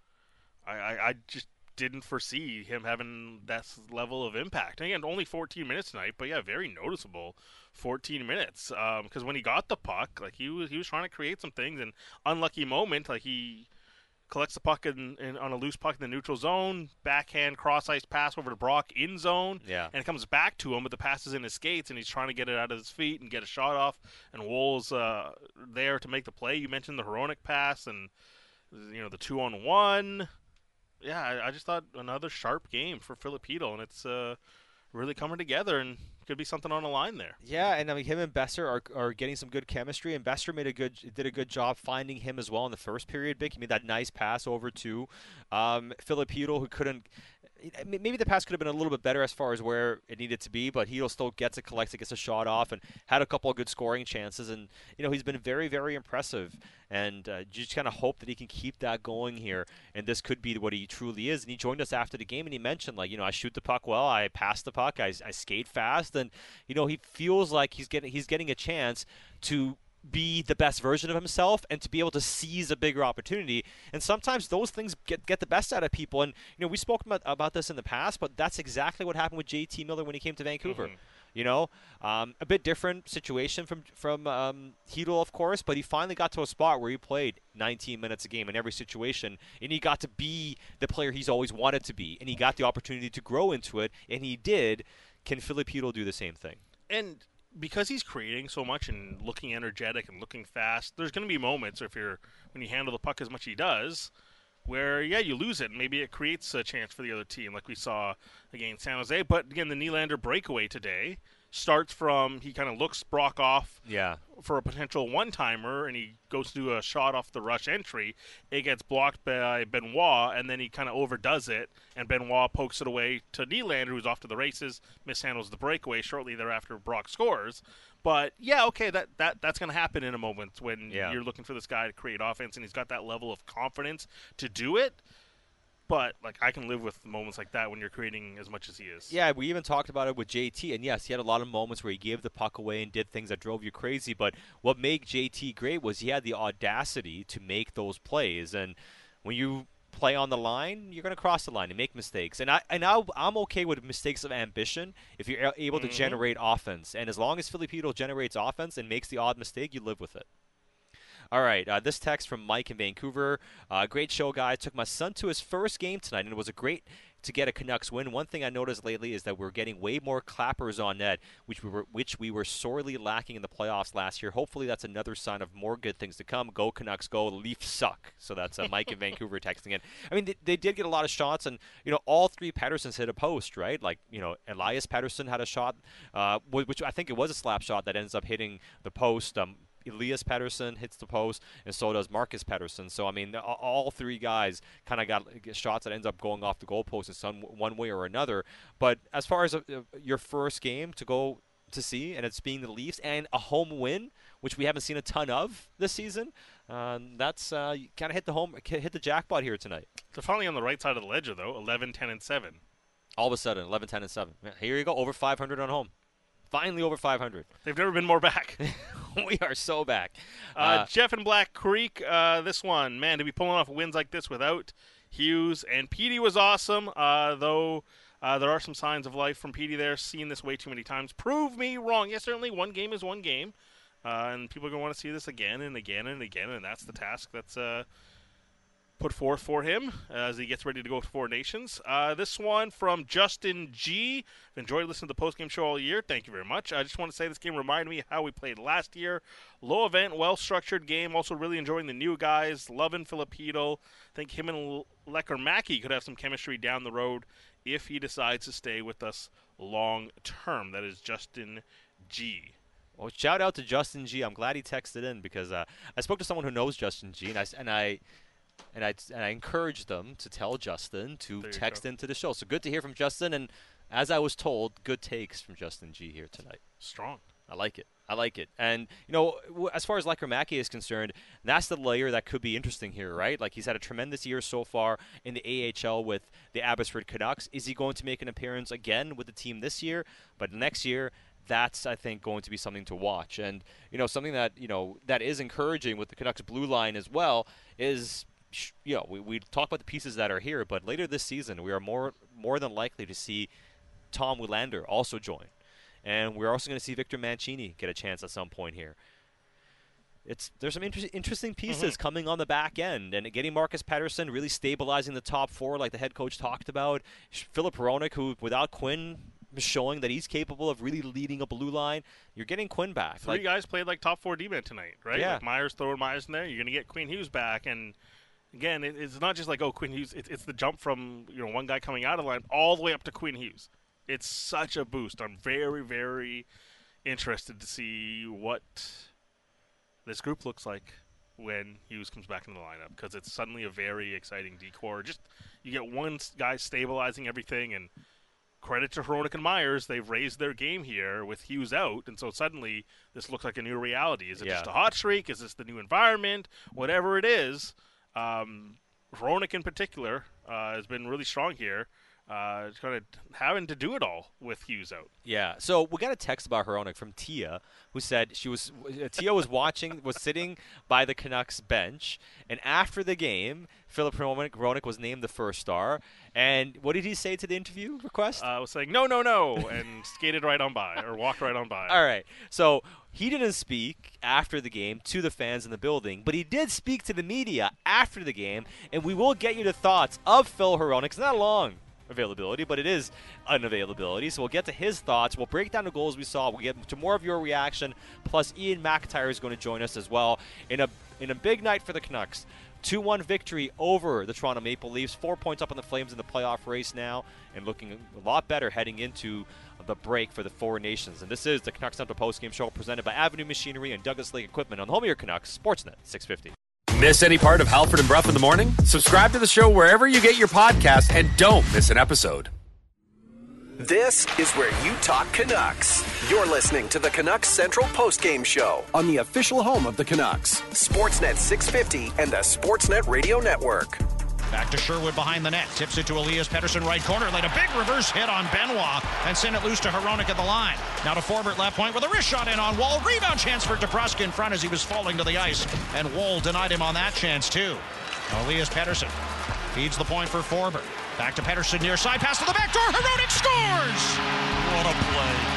I, I, I just didn't foresee him having that level of impact. And again, only fourteen minutes tonight, but yeah, very noticeable fourteen minutes. Because um, when he got the puck, like he was, he was trying to create some things. And unlucky moment, like he collects the puck in, in, on a loose puck in the neutral zone, backhand cross-ice pass over to Brock in zone, Yeah. and it comes back to him, but the pass is in his skates, and he's trying to get it out of his feet and get a shot off, and Wool's uh, there to make the play. You mentioned the Hronek pass and, you know, the two-on-one. Yeah, I, I just thought another sharp game for Filipino, and it's uh, really coming together, and could be something on the line there. Yeah, and I mean him and Besser are are getting some good chemistry, and Besser made a good did a good job finding him as well in the first period. Big, he made that nice pass over to um, Filipino, who couldn't. Maybe the pass could have been a little bit better as far as where it needed to be, but he still gets it, collects it, gets a shot off, and had a couple of good scoring chances. And you know he's been very, very impressive. And uh, you just kind of hope that he can keep that going here. And this could be what he truly is. And he joined us after the game, and he mentioned, like, you know, I shoot the puck well, I pass the puck, I, I skate fast, and you know he feels like he's getting he's getting a chance to be the best version of himself and to be able to seize a bigger opportunity. And sometimes those things get get the best out of people. And you know we spoke about, about this in the past, but that's exactly what happened with J T Miller when he came to Vancouver. Mm-hmm. You know, um, a bit different situation from from um, Hedl, of course, but he finally got to a spot where he played nineteen minutes a game in every situation, and he got to be the player he's always wanted to be, and he got the opportunity to grow into it, and he did. Can Filipino do the same thing? And because he's creating so much and looking energetic and looking fast, there's going to be moments if you're when you handle the puck as much as he does, where yeah you lose it. And maybe it creates a chance for the other team, like we saw against San Jose. But again, the Nylander breakaway today starts from he kind of looks Brock off Yeah. for a potential one-timer, and he goes to do a shot off the rush entry. It gets blocked by Benoit, and then he kind of overdoes it, and Benoit pokes it away to Nylander, who's off to the races, mishandles the breakaway. Shortly thereafter, Brock scores. But, yeah, okay, that, that that's going to happen in a moment when Yeah. you're looking for this guy to create offense, and he's got that level of confidence to do it. But, like, I can live with moments like that when you're creating as much as he is. Yeah, we even talked about it with J T, and yes, he had a lot of moments where he gave the puck away and did things that drove you crazy, but what made J T great was he had the audacity to make those plays, and when you play on the line, you're going to cross the line and make mistakes, and, I, and I, I'm okay with mistakes of ambition if you're able to Mhm. generate offense, and as long as Filipino generates offense and makes the odd mistake, you live with it. All right, uh, this text from Mike in Vancouver. Uh, great show, guys. Took my son to his first game tonight, and it was a great to get a Canucks win. One thing I noticed lately is that we're getting way more clappers on net, which we were which we were sorely lacking in the playoffs last year. Hopefully, that's another sign of more good things to come. Go Canucks, go! Leafs suck. So that's uh, Mike in Vancouver texting in. I mean, they, they did get a lot of shots, and you know, all three Petterssons hit a post, right? Like you know, Elias Pettersson had a shot, uh, which I think it was a slap shot that ends up hitting the post. Um, Elias Pettersson hits the post, and so does Marcus Pettersson. So, I mean, all three guys kind of got shots that ends up going off the goalpost in some one way or another. But as far as a, your first game to go to see, and it's being the Leafs, and a home win, which we haven't seen a ton of this season, uh, that's uh, kind of hit the home, hit the jackpot here tonight. They're finally on the right side of the ledger, though, eleven, ten, and seven. All of a sudden, eleven, ten, and seven. Here you go, over five hundred on home. Finally over five hundred. They've never been more back. We are so back. Uh, Uh, Jeff in Black Creek, uh, this one, man, to be pulling off wins like this without Hughes. And Petey was awesome, uh, though uh, there are some signs of life from Petey there. Seen this way too many times. Prove me wrong. Yes, certainly one game is one game. Uh, and people are going to want to see this again and again and again. And that's the task that's uh, put forth for him as he gets ready to go to Four Nations. Uh, this one from Justin G. I've enjoyed listening to the postgame show all year. Thank you very much. I just want to say this game reminded me of how we played last year. Low event, well-structured game. Also really enjoying the new guys. Loving Filipino. I think him and Lecker-Mackey could have some chemistry down the road if he decides to stay with us long-term. That is Justin G. Well, shout out to Justin G. I'm glad he texted in because uh, I spoke to someone who knows Justin G. and I and I and I, and I encouraged them to tell Justin to There you text go. into the show. So good to hear from Justin, and as I was told, good takes from Justin G. here tonight. Strong. I like it. I like it. And, you know, w- as far as Lekkerimäki is concerned, that's the layer that could be interesting here, right? Like, he's had a tremendous year so far in the A H L with the Abbotsford Canucks. Is he going to make an appearance again with the team this year? But next year, that's, I think, going to be something to watch. And, you know, something that, you know, that is encouraging with the Canucks blue line as well is, you know, we, we talk about the pieces that are here, but later this season, we are more more than likely to see Tom Willander also join. And we're also going to see Victor Mancini get a chance at some point here. It's There's some inter- interesting pieces mm-hmm. coming on the back end. And getting Marcus Pettersson, really stabilizing the top four like the head coach talked about. Filip Hronek, who without Quinn is showing that he's capable of really leading a blue line. You're getting Quinn back. Three like, guys played like top four D-men tonight, right? Yeah. Like Myers, throwing Myers in there. You're going to get Quinn Hughes back. And, again, it, it's not just like, oh, Quinn Hughes. It, it's the jump from, you know, one guy coming out of the line all the way up to Quinn Hughes. It's such a boost. I'm very, very interested to see what this group looks like when Hughes comes back in the lineup, because it's suddenly a very exciting decor. Just you get one guy stabilizing everything, and credit to Hronek and Myers, they've raised their game here with Hughes out, and so suddenly this looks like a new reality. Is it yeah. just a hot streak? Is this the new environment? Whatever it is, um, Hronek in particular uh, has been really strong here. Uh, kind of having to do it all with Hughes out. Yeah. So we got a text about Hronek from Tia, who said she was uh, Tia was watching, was sitting by the Canucks bench, and after the game, Filip Hronek was named the first star. And what did he say to the interview request? Uh, I was saying no, no, no, and skated right on by, or walked right on by. All right. So he didn't speak after the game to the fans in the building, but he did speak to the media after the game, and we will get you the thoughts of Phil Hronek. It's not long availability, but it is unavailability. So we'll get to his thoughts. We'll break down the goals we saw. We'll get to more of your reaction. Plus, Ian McIntyre is going to join us as well in a in a big night for the Canucks. two one victory over the Toronto Maple Leafs. Four points up on the Flames in the playoff race now, and looking a lot better heading into the break for the Four Nations. And this is the Canucks Central Postgame Show presented by Avenue Machinery and Douglas Lake Equipment on the home of your Canucks, Sportsnet six fifty. Miss any part of Halford and Brough in the morning? Subscribe to the show wherever you get your podcast and don't miss an episode. This is where you talk Canucks. You're listening to the Canucks Central Postgame Show on the official home of the Canucks, Sportsnet six fifty and the Sportsnet Radio Network. Back to Sherwood behind the net. Tips it to Elias Pettersson, right corner. Laid a big reverse hit on Benoit and sent it loose to Hronek at the line. Now to Forbort, left point with a wrist shot in on Wall. Rebound chance for DeBrusk in front as he was falling to the ice. And Wall denied him on that chance too. Now Elias Pettersson feeds the point for Forbort. Back to Pettersson near side. Pass to the back door. Hronek scores! What a play.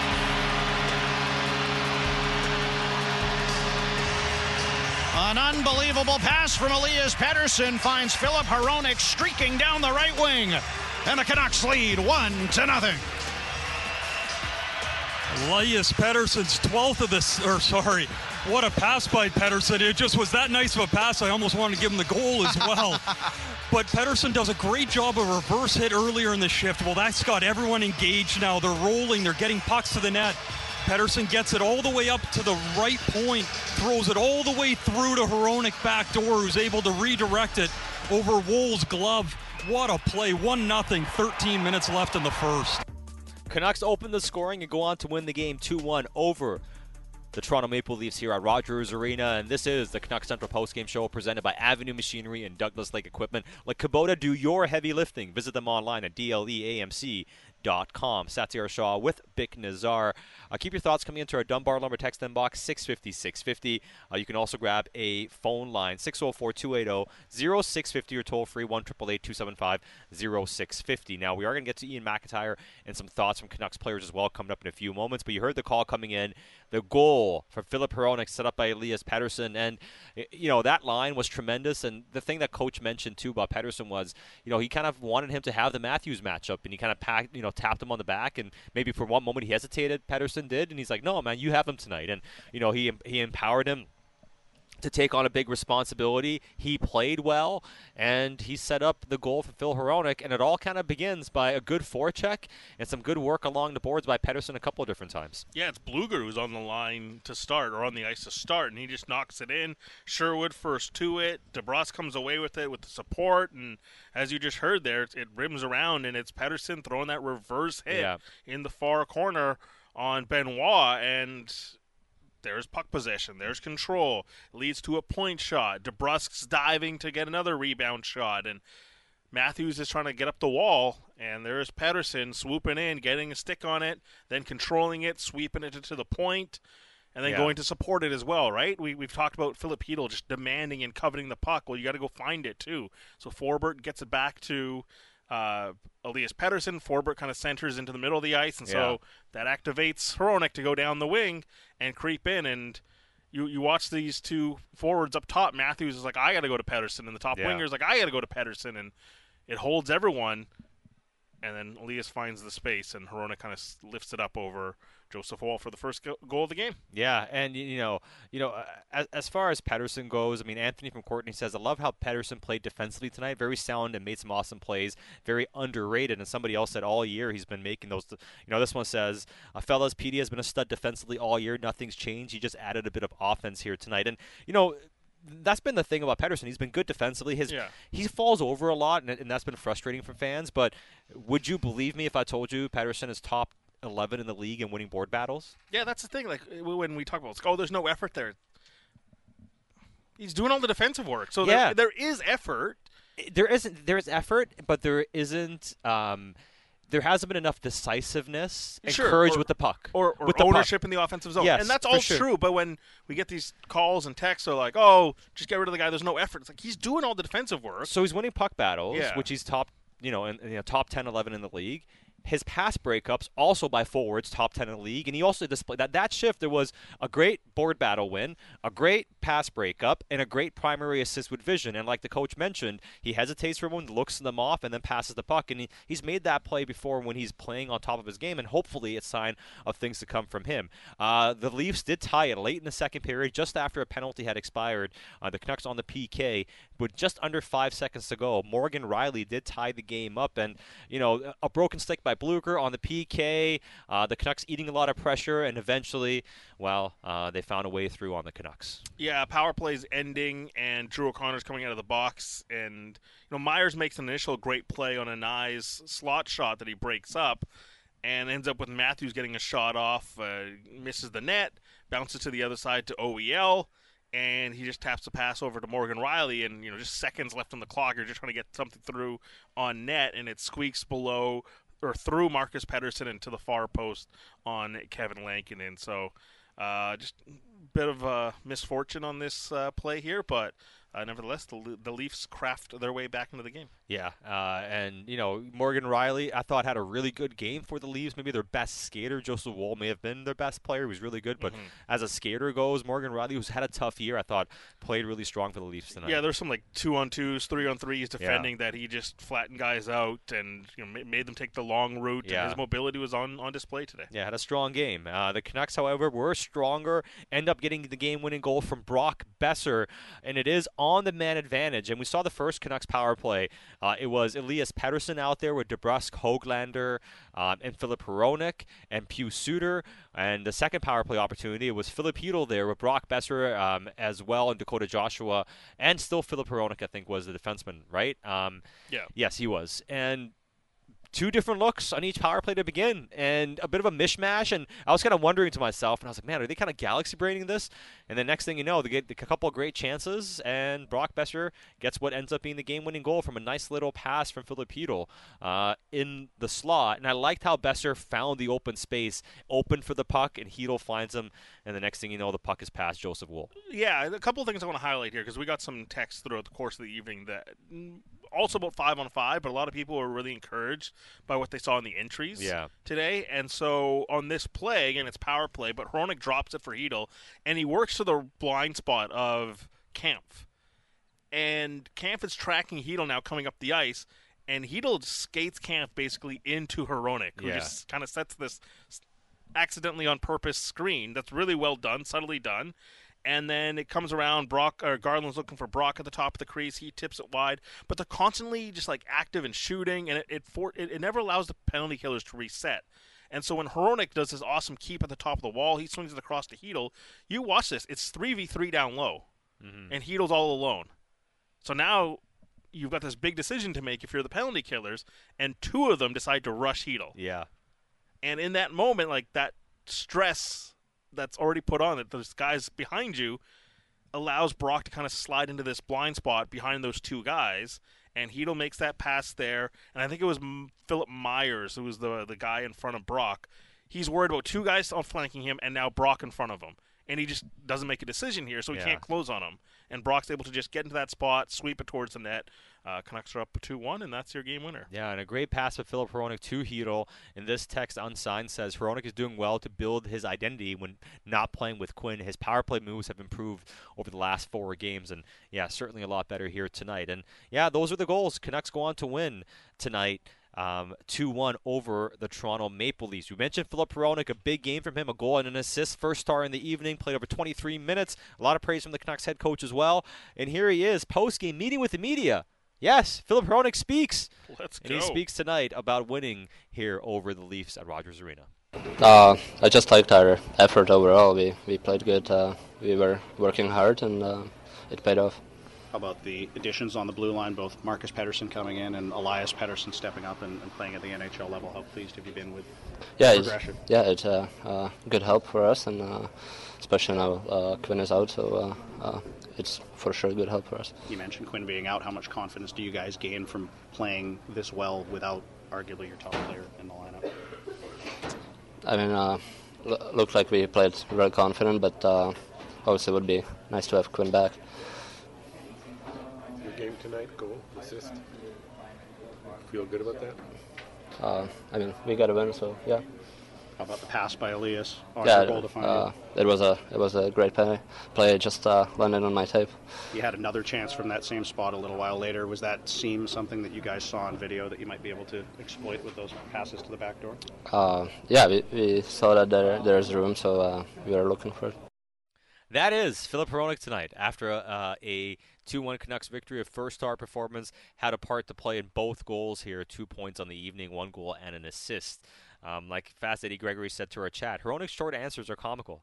An unbelievable pass from Elias Pettersson finds Filip Hronek streaking down the right wing. And the Canucks lead one to nothing. Elias Pettersson's twelfth of this, or sorry, what a pass by Pettersson. It just was that nice of a pass, I almost wanted to give him the goal as well. But Pettersson does a great job of reverse hit earlier in the shift. Well, that's got everyone engaged now. They're rolling, they're getting pucks to the net. Pettersson gets it all the way up to the right point, throws it all the way through to Hronek back door, who's able to redirect it over Woll's glove. What a play. one nothing, thirteen minutes left in the first. Canucks open the scoring and go on to win the game two one over the Toronto Maple Leafs here at Rogers Arena. And this is the Canucks Central Postgame Show presented by Avenue Machinery and Douglas Lake Equipment. Let Kubota do your heavy lifting. Visit them online at D L E A M C dot com. Satyar Shah with Bick Nazar. Uh, keep your thoughts coming into our Dunbar Lumber text inbox six fifty, six fifty. Uh, you can also grab a phone line six oh four, two eight zero, zero six five zero or toll free one eight eight eight, two seven five, zero six five zero. Now we are going to get to Ian McIntyre and some thoughts from Canucks players as well coming up in a few moments, but you heard the call coming in. The goal for Filip Hronek set up by Elias Pettersson, and you know that line was tremendous. And the thing that coach mentioned too about Pettersson was, you know, he kind of wanted him to have the Matthews matchup, and he kind of packed, you know, tapped him on the back, and maybe for one moment he hesitated. Pettersson did, and he's like, "No, man, you have him tonight." And you know, he he empowered him to take on a big responsibility. He played well, and he set up the goal for Phil Hronek, and it all kind of begins by a good forecheck and some good work along the boards by Pettersson a couple of different times. Yeah, it's Bluger who's on the line to start, or on the ice to start, and he just knocks it in. Sherwood first to it. DeBrusk comes away with it with the support, and as you just heard there, it rims around, and it's Pettersson throwing that reverse hit yeah. in the far corner on Benoit, and there's puck possession, there's control, leads to a point shot. DeBrusk's diving to get another rebound shot, and Matthews is trying to get up the wall, and there's Pettersson swooping in, getting a stick on it, then controlling it, sweeping it to the point, and then Yeah. going to support it as well, right? We, we've talked about Philip Hedl just demanding and coveting the puck. Well, you got to go find it, too. So Forbort gets it back to uh, Elias Pettersson. Forbort kind of centers into the middle of the ice, and Yeah. so that activates Hronek to go down the wing and creep in, and You you watch these two forwards up top. Matthews is like, I got to go to Pettersson, and the top Yeah. winger's like, I got to go to Pettersson, and it holds everyone. And then Elias finds the space, and Hronek kind of lifts it up over Joseph Woll for the first go- goal of the game. Yeah, and y- you know, you know, uh, as, as far as Pettersson goes, I mean, Anthony from Courtney says, I love how Pettersson played defensively tonight. Very sound and made some awesome plays. Very underrated. And somebody else said all year he's been making those. You know, this one says, uh, fellas, P D has been a stud defensively all year. Nothing's changed. He just added a bit of offense here tonight. And you know, that's been the thing about Pettersson. He's been good defensively. His Yeah. he falls over a lot, and, and that's been frustrating for fans. But would you believe me if I told you Pettersson is top eleven in the league in winning board battles? Yeah, that's the thing. Like when we talk about, it's like, oh, there's no effort there. He's doing all the defensive work, so Yeah. there, there is effort. There isn't. There is effort, but there isn't. Um, there hasn't been enough decisiveness and Sure, courage or- with the puck, or, or with the ownership puck. in the offensive zone. Yes, and that's for all sure. true. But when we get these calls and texts, are like, "Oh, just get rid of the guy. There's no effort." It's like he's doing all the defensive work. So he's winning puck battles, Yeah. which he's top, you know, in, you know, top ten, eleven in the league. His pass breakups also by forwards, top ten in the league, and he also displayed that that shift. There was a great board battle win, a great pass breakup, and a great primary assist with vision. And like the coach mentioned, he hesitates for one, looks them off, and then passes the puck. And he, he's made that play before when he's playing on top of his game, and hopefully it's a sign of things to come from him. Uh, the Leafs did tie it late in the second period, just after a penalty had expired. Uh, the Canucks on the P K with just under five seconds to go. Morgan Riley did tie the game up, and you know, a broken stick by Blucher on the P K. Uh, the Canucks eating a lot of pressure, and eventually, well, uh, they found a way through on the Canucks. Yeah, power play's ending, and Drew O'Connor's coming out of the box, and you know Myers makes an initial great play on a nice slot shot that he breaks up, and ends up with Matthews getting a shot off, uh, misses the net, bounces to the other side to O E L, and he just taps the pass over to Morgan Riley, and you know just seconds left on the clock. You're just trying to get something through on net, and it squeaks below or through Marcus Pettersson into the far post on Kevin Lankinen. So uh, just a bit of uh, misfortune on this uh, play here, but uh, nevertheless, the, the Leafs craft their way back into the game. Yeah, uh, and, you know, Morgan Riley, I thought, had a really good game for the Leafs. Maybe their best skater, Joseph Woll, may have been their best player. He was really good. But Mhm. as a skater goes, Morgan Riley, who's had a tough year, I thought, played really strong for the Leafs tonight. Yeah, there's some like two-on-twos, three-on-threes defending that he just flattened guys out and you know ma- made them take the long route, Yeah. and his mobility was on, on display today. Yeah, had a strong game. Uh, the Canucks, however, were stronger, end up getting the game-winning goal from Brock Besser, and it is on the man advantage. And we saw the first Canucks power play. Uh, it was Elias Pettersson out there with DeBrusk, Höglander, um, and Philip Hronek, and Pius Suter. And the second power play opportunity, it was Philip Hedl there with Brock Besser um, as well, and Dakota Joshua, and still Philip Hronek, I think, was the defenseman, right? Um, Yeah. Yes, he was. And two different looks on each power play to begin, and a bit of a mishmash. And I was kind of wondering to myself, and I was like, man, are they kind of galaxy braining this? And the next thing you know, they get a couple of great chances, and Brock Besser gets what ends up being the game-winning goal from a nice little pass from Philip Hedl uh, in the slot. And I liked how Besser found the open space, opened for the puck, and Hedl finds him. And the next thing you know, the puck is past Joseph Woll. Yeah, a couple of things I want to highlight here because we got some texts throughout the course of the evening that mm, also about five on five, but a lot of people were really encouraged by what they saw in the entries Yeah. today. And so on this play, again, it's power play, but Hronek drops it for Hedl, and he works to the blind spot of Kampf. And Kampf is tracking Hedl now coming up the ice, and Hedl skates Kampf basically into Hronek, who Yeah. just kind of sets this accidentally on purpose screen that's really well done, subtly done. And then it comes around, Brock or Garland's looking for Brock at the top of the crease. He tips it wide, but they're constantly just like active and shooting, and it it, for, it it never allows the penalty killers to reset. And so when Hronek does his awesome keep at the top of the wall, he swings it across to Hedl. You watch this; it's three v three down low, Mhm. and Hedl's all alone. So now you've got this big decision to make if you're the penalty killers, and two of them decide to rush Hedl. Yeah. And in that moment, like that stress that's already put on, that there's guys behind you, allows Brock to kind of slide into this blind spot behind those two guys, and Chytil makes that pass there. And I think it was M- Philip Myers, who was the the guy in front of Brock. He's worried about two guys outflanking him, and now Brock in front of him. And he just doesn't make a decision here, so he Yeah. can't close on him. And Brock's able to just get into that spot, sweep it towards the net. Uh, Canucks are up two one, and that's your game winner. Yeah, and a great pass with Philip Hronek to Chytil. And this text unsigned says Hronek is doing well to build his identity when not playing with Quinn. His power play moves have improved over the last four games, and yeah, certainly a lot better here tonight. And yeah, those are the goals. Canucks go on to win tonight. Um, two one over the Toronto Maple Leafs. We mentioned Philip Hronek, a big game from him, a goal and an assist, first star in the evening, played over twenty-three minutes. A lot of praise from the Canucks head coach as well. And here he is, post-game meeting with the media. Yes, Philip Hronek speaks. Let's and go. he speaks tonight about winning here over the Leafs at Rogers Arena. Uh, I just liked our effort overall. We we played good. Uh, we were working hard, and uh, it paid off. How about the additions on the blue line, both Marcus Pettersson coming in and Elias Pettersson stepping up and, and playing at the N H L level? How pleased have you been with yeah, it's, progression? Yeah, it's uh, uh, good help for us, and uh, especially now uh, Quinn is out, so uh, uh, it's for sure good help for us. You mentioned Quinn being out. How much confidence do you guys gain from playing this well without arguably your top player in the lineup? I mean, uh, l- looked like we played very confident, but uh, obviously it would be nice to have Quinn back. Your game tonight, goal, assist. Feel good about that? Uh, I mean, we got to win, so yeah. How about the pass by Elias on Yeah, your goal to find uh, it? it was a it was a great play. Play just uh, landed on my tape. You had another chance from that same spot a little while later. Was that seem something that you guys saw on video that you might be able to exploit with those passes to the back door? Uh, yeah, we, we saw that there there's room, so uh, we are looking for it. That is Philip Hronek tonight. After a, uh, a two one Canucks victory, a first-star performance, had a part to play in both goals here, two points on the evening, one goal and an assist. Um, like Fast Eddie Gregory said to our chat, Hronek's short answers are comical.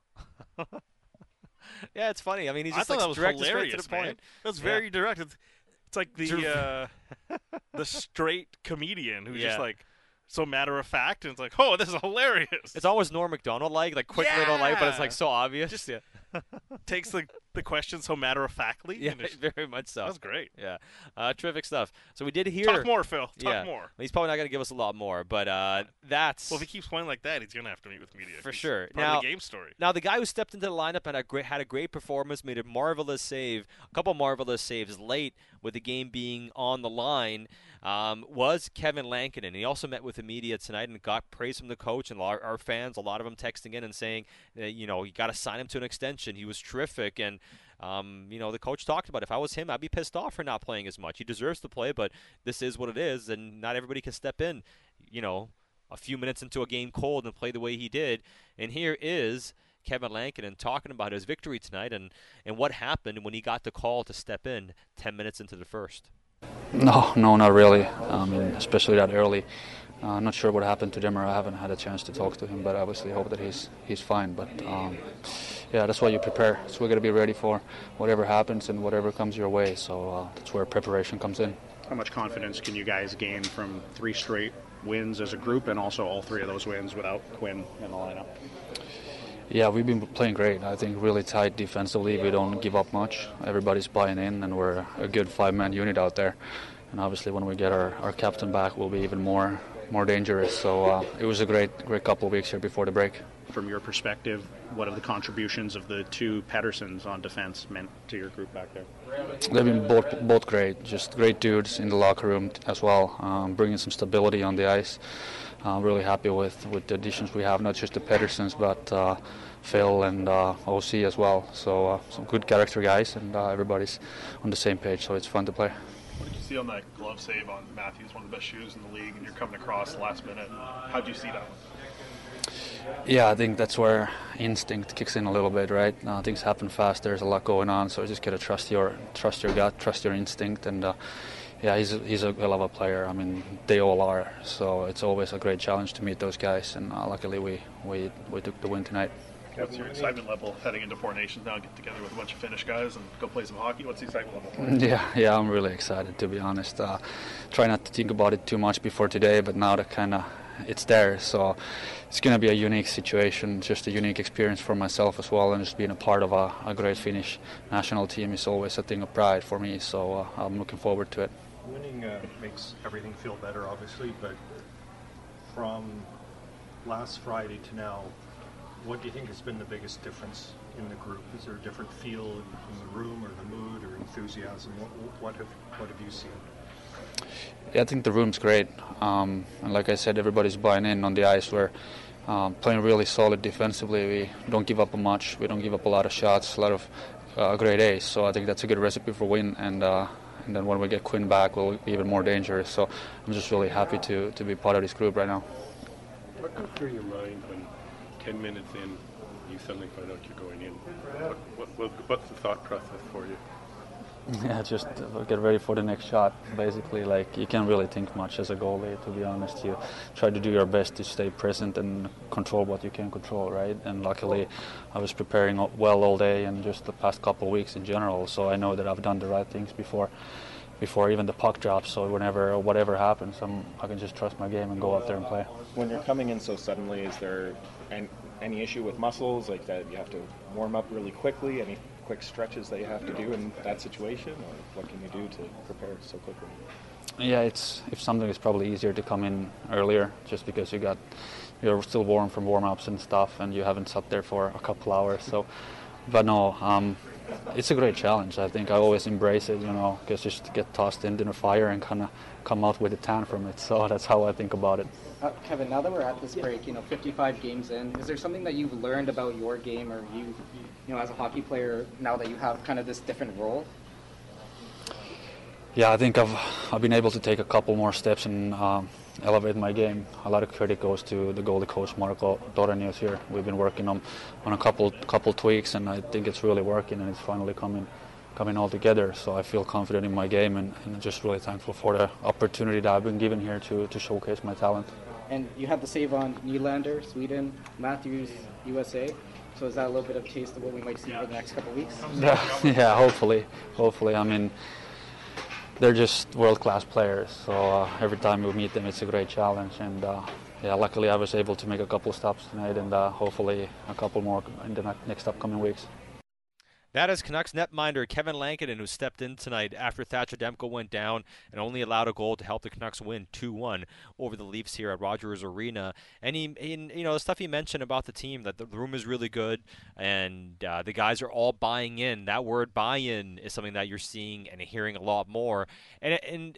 Yeah, it's funny. I mean, he's I just thought like that was direct hilarious, straight to the man. point. That's Yeah. very direct. It's, it's like the Dir- uh, the straight comedian who's Yeah. just like so matter of fact, and it's like, oh, this is hilarious. It's almost Norm Macdonald like, like quick little like, but it's like Yeah. so obvious. Just yeah. takes the the question so matter of factly. Yeah, very much so. That's great. Yeah, uh, terrific stuff. So we did hear. Talk more, Phil. Talk yeah. more. He's probably not going to give us a lot more, but uh, that's. Well, if he keeps playing like that, he's gonna have to meet with media For He's sure. Part Now, of the game story. now the guy who stepped into the lineup and had a great, had a great performance, made a marvelous save, a couple marvelous saves late with the game being on the line, um, was Kevin Lankinen. He also met with the media tonight and got praise from the coach and our, our fans, a lot of them texting in and saying, uh, you know, you got to sign him to an extension. He was terrific. And, um, you know, the coach talked about, if I was him, I'd be pissed off for not playing as much. He deserves to play, but this is what it is, and not everybody can step in, you know, a few minutes into a game cold and play the way he did. And here is Kevin Lankinen talking about his victory tonight and, and what happened when he got the call to step in ten minutes into the first. No, no, not really. I mean, especially that early. Uh, I'm not sure what happened to Dimmer. I haven't had a chance to talk to him, but obviously hope that he's he's fine. But um, yeah, that's why you prepare. So we're going to be ready for whatever happens and whatever comes your way. So uh, that's where preparation comes in. How much confidence can you guys gain from three straight wins as a group, and also all three of those wins without Quinn in the lineup? Yeah, we've been playing great. I think really tight defensively. We don't give up much. Everybody's buying in, and we're a good five-man unit out there. And obviously, when we get our, our captain back, we'll be even more more dangerous. So uh, it was a great great couple of weeks here before the break. From your perspective, what have the contributions of the two Petterssons on defense meant to your group back there? They've been both both great, just great dudes in the locker room as well, um, bringing some stability on the ice. I'm uh, really happy with, with the additions we have, not just the Petterssons, but uh, Phil and uh, O C as well. So uh, some good character guys, and uh, everybody's on the same page, so it's fun to play. What did you see on that glove save on Matthews, one of the best shooters in the league, and you're coming across the last minute? How did you see that? Yeah, I think that's where instinct kicks in a little bit, right? Uh, things happen fast. There's a lot going on, so you just gotta trust your trust your gut, trust your instinct, and uh, yeah, he's a, he's a hell of a player. I mean, they all are. So it's always a great challenge to meet those guys, and uh, luckily we, we we took the win tonight. What's your excitement level heading into Four Nations now? Get together with a bunch of Finnish guys and go play some hockey. What's the excitement level? Yeah, yeah, I'm really excited, to be honest. Uh, try not to think about it too much before today, but now that kind of it's there. So it's going to be a unique situation, just a unique experience for myself as well, and just being a part of a, a great Finnish national team is always a thing of pride for me. So uh, I'm looking forward to it. Winning uh, makes everything feel better, obviously, but from last Friday to now, what do you think has been the biggest difference in the group? Is there a different feel in, in the room, or the mood, or enthusiasm? What, what have what have you seen? Yeah, I think the room's great. Um, and like I said, everybody's buying in on the ice. We're um, playing really solid defensively. We don't give up much. We don't give up a lot of shots, a lot of uh, great A's. So I think that's a good recipe for win. And uh, and then when we get Quinn back, we'll be even more dangerous. So I'm just really happy to, to be part of this group right now. What goes through your mind when ten minutes in, you suddenly find out you're going in? What, what, what, what's the thought process for you? Yeah, just get ready for the next shot. Basically, like, you can't really think much as a goalie, to be honest. You try to do your best to stay present and control what you can control, right? And luckily, I was preparing well all day and just the past couple of weeks in general, so I know that I've done the right things before before even the puck drops, so whenever whatever happens, I'm, I can just trust my game and go out there and play. When you're coming in so suddenly, is there an, any issue with muscles, like that you have to warm up really quickly? Any quick stretches that you have to do in that situation, or what can you do to prepare so quickly? Yeah, it's if something is probably easier to come in earlier, just because you got you're still warm from warm-ups and stuff, and you haven't sat there for a couple hours. So, but no, um, it's a great challenge. I think I always embrace it, you know, because just get tossed into the fire and kind of come out with a tan from it. So that's how I think about it. Uh, Kevin, now that we're at this break, you know, fifty-five games in, is there something that you've learned about your game, or you, you know, as a hockey player, now that you have kind of this different role? Yeah, I think I've I've been able to take a couple more steps and um, elevate my game. A lot of credit goes to the goalie coach Marko Torenius here. We've been working on on a couple couple tweaks, and I think it's really working, and it's finally coming coming all together. So I feel confident in my game, and, and just really thankful for the opportunity that I've been given here to to showcase my talent. And you had the save on Nylander, Sweden, Matthews, U S A. So is that a little bit of a taste of what we might see for the next couple of weeks? Yeah, yeah, hopefully, hopefully. I mean, they're just world-class players. So uh, every time we meet them, it's a great challenge. And uh, yeah, luckily I was able to make a couple of stops tonight, and uh, hopefully a couple more in the next upcoming weeks. That is Canucks netminder Kevin Lankinen, who stepped in tonight after Thatcher Demko went down and only allowed a goal to help the Canucks win two one over the Leafs here at Rogers Arena. And he, he you know, the stuff he mentioned about the team, that the room is really good and uh, the guys are all buying in. That word buy-in is something that you're seeing and hearing a lot more. And and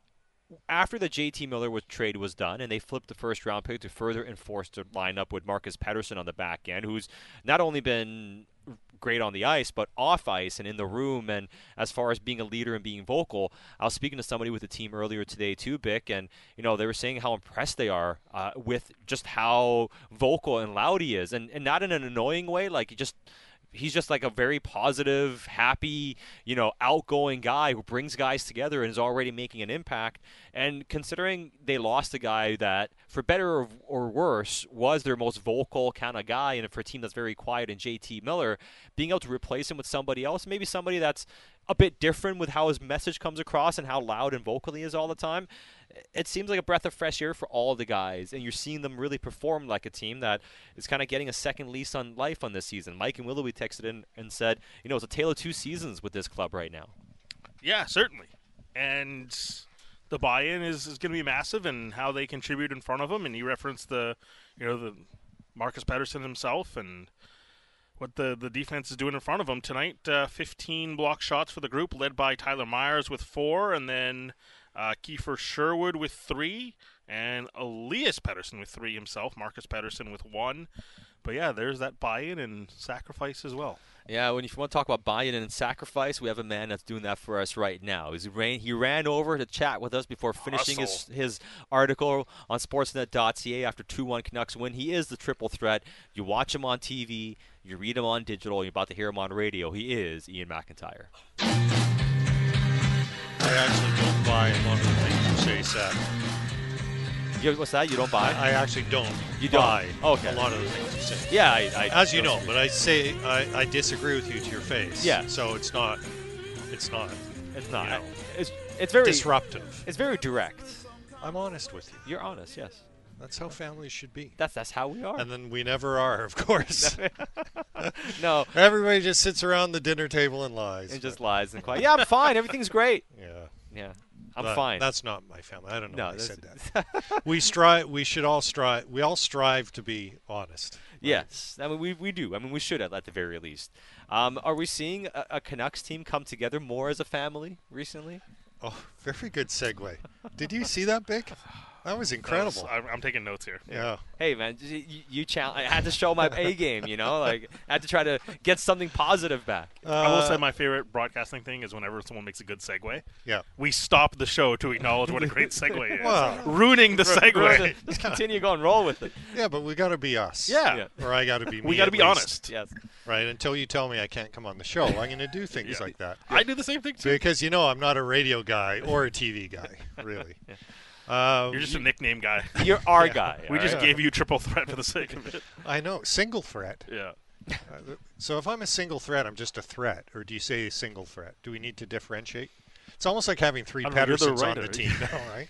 after the J T Miller was, trade was done, and they flipped the first round pick to further enforce their lineup with Marcus Pettersson on the back end, who's not only been great on the ice, but off ice and in the room, and as far as being a leader and being vocal. I was speaking to somebody with the team earlier today too, Bick, and you know they were saying how impressed they are uh, with just how vocal and loud he is, and, and not in an annoying way, like he just he's just like a very positive, happy, you know, outgoing guy who brings guys together and is already making an impact. And considering they lost a guy that, for better or worse, was their most vocal kind of guy, and for a team that's very quiet in J T Miller, being able to replace him with somebody else, maybe somebody that's a bit different with how his message comes across and how loud and vocal he is all the time, it seems like a breath of fresh air for all of the guys, and you're seeing them really perform like a team that is kind of getting a second lease on life on this season. Mike and Willoughby texted in and said, you know, it's a tale of two seasons with this club right now. Yeah, certainly. And the buy-in is, is going to be massive, and how they contribute in front of them. And he referenced the, you know, the Marcus Pettersson himself and what the, the defense is doing in front of them tonight. Uh, fifteen block shots for the group, led by Tyler Myers with four, and then uh, Kiefer Sherwood with three, and Elias Pettersson with three himself, Marcus Pettersson with one. But yeah, there's that buy-in and sacrifice as well. Yeah, when you want to talk about buy-in and sacrifice, we have a man that's doing that for us right now. He ran, he ran over to chat with us before finishing his, his article on Sportsnet dot C A after two one Canucks win. He is the triple threat. You watch him on T V, you read him on digital, you're about to hear him on radio. He is Ian McIntyre. I actually don't buy a lot of the things you say, Seth. You, what's that? You don't buy? I, I actually don't. You don't buy okay. a lot of the things you say. Yeah, I, I as you know, but I say I, I disagree with you to your face. Yeah. So it's not. It's not. It's not. You know, it's it's very disruptive. It's very direct. I'm honest with you. You're honest, yes. That's how families should be. That's that's how we are. And then we never are, of course. No. Everybody just sits around the dinner table and lies. And just lies and quiet. Yeah, I'm fine. Everything's great. Yeah. Yeah. I'm But fine. That's not my family. I don't know No, why I this- said that. we strive. We should all strive. We all strive to be honest. Yes, I mean we we do. I mean we should at, at the very least. Um, are we seeing a, a Canucks team come together more as a family recently? Oh, very good segue. Did you see that, Bick? That was incredible. That was- I'm, I'm taking notes here. Yeah. Hey man, you, you chal- I had to show my A game. You know, like I had to try to get something positive back. I will Uh, say my favorite broadcasting thing is whenever someone makes a good segue. Yeah. We stop the show to acknowledge what a great segue is. Well, ruining the segue. Ruin it. Just continue going, roll with it. Yeah, but we got to be us. Yeah. Yeah. Or I got to be me. We gotta at be least. honest. Yes. Right. Until you tell me I can't come on the show, I'm going to do things Yeah. like that. I do the same thing too. Because you know I'm not a radio guy or a T V guy, really. Uh, You're just a nickname guy. You're our guy. We all just right? gave you triple threat for the sake of it. I know, single threat. Yeah. Uh, so if I'm a single threat, I'm just a threat, or do you say a single threat? Do we need to differentiate? It's almost like having three I don't know, you're the Pedersons on writer. the team now, right?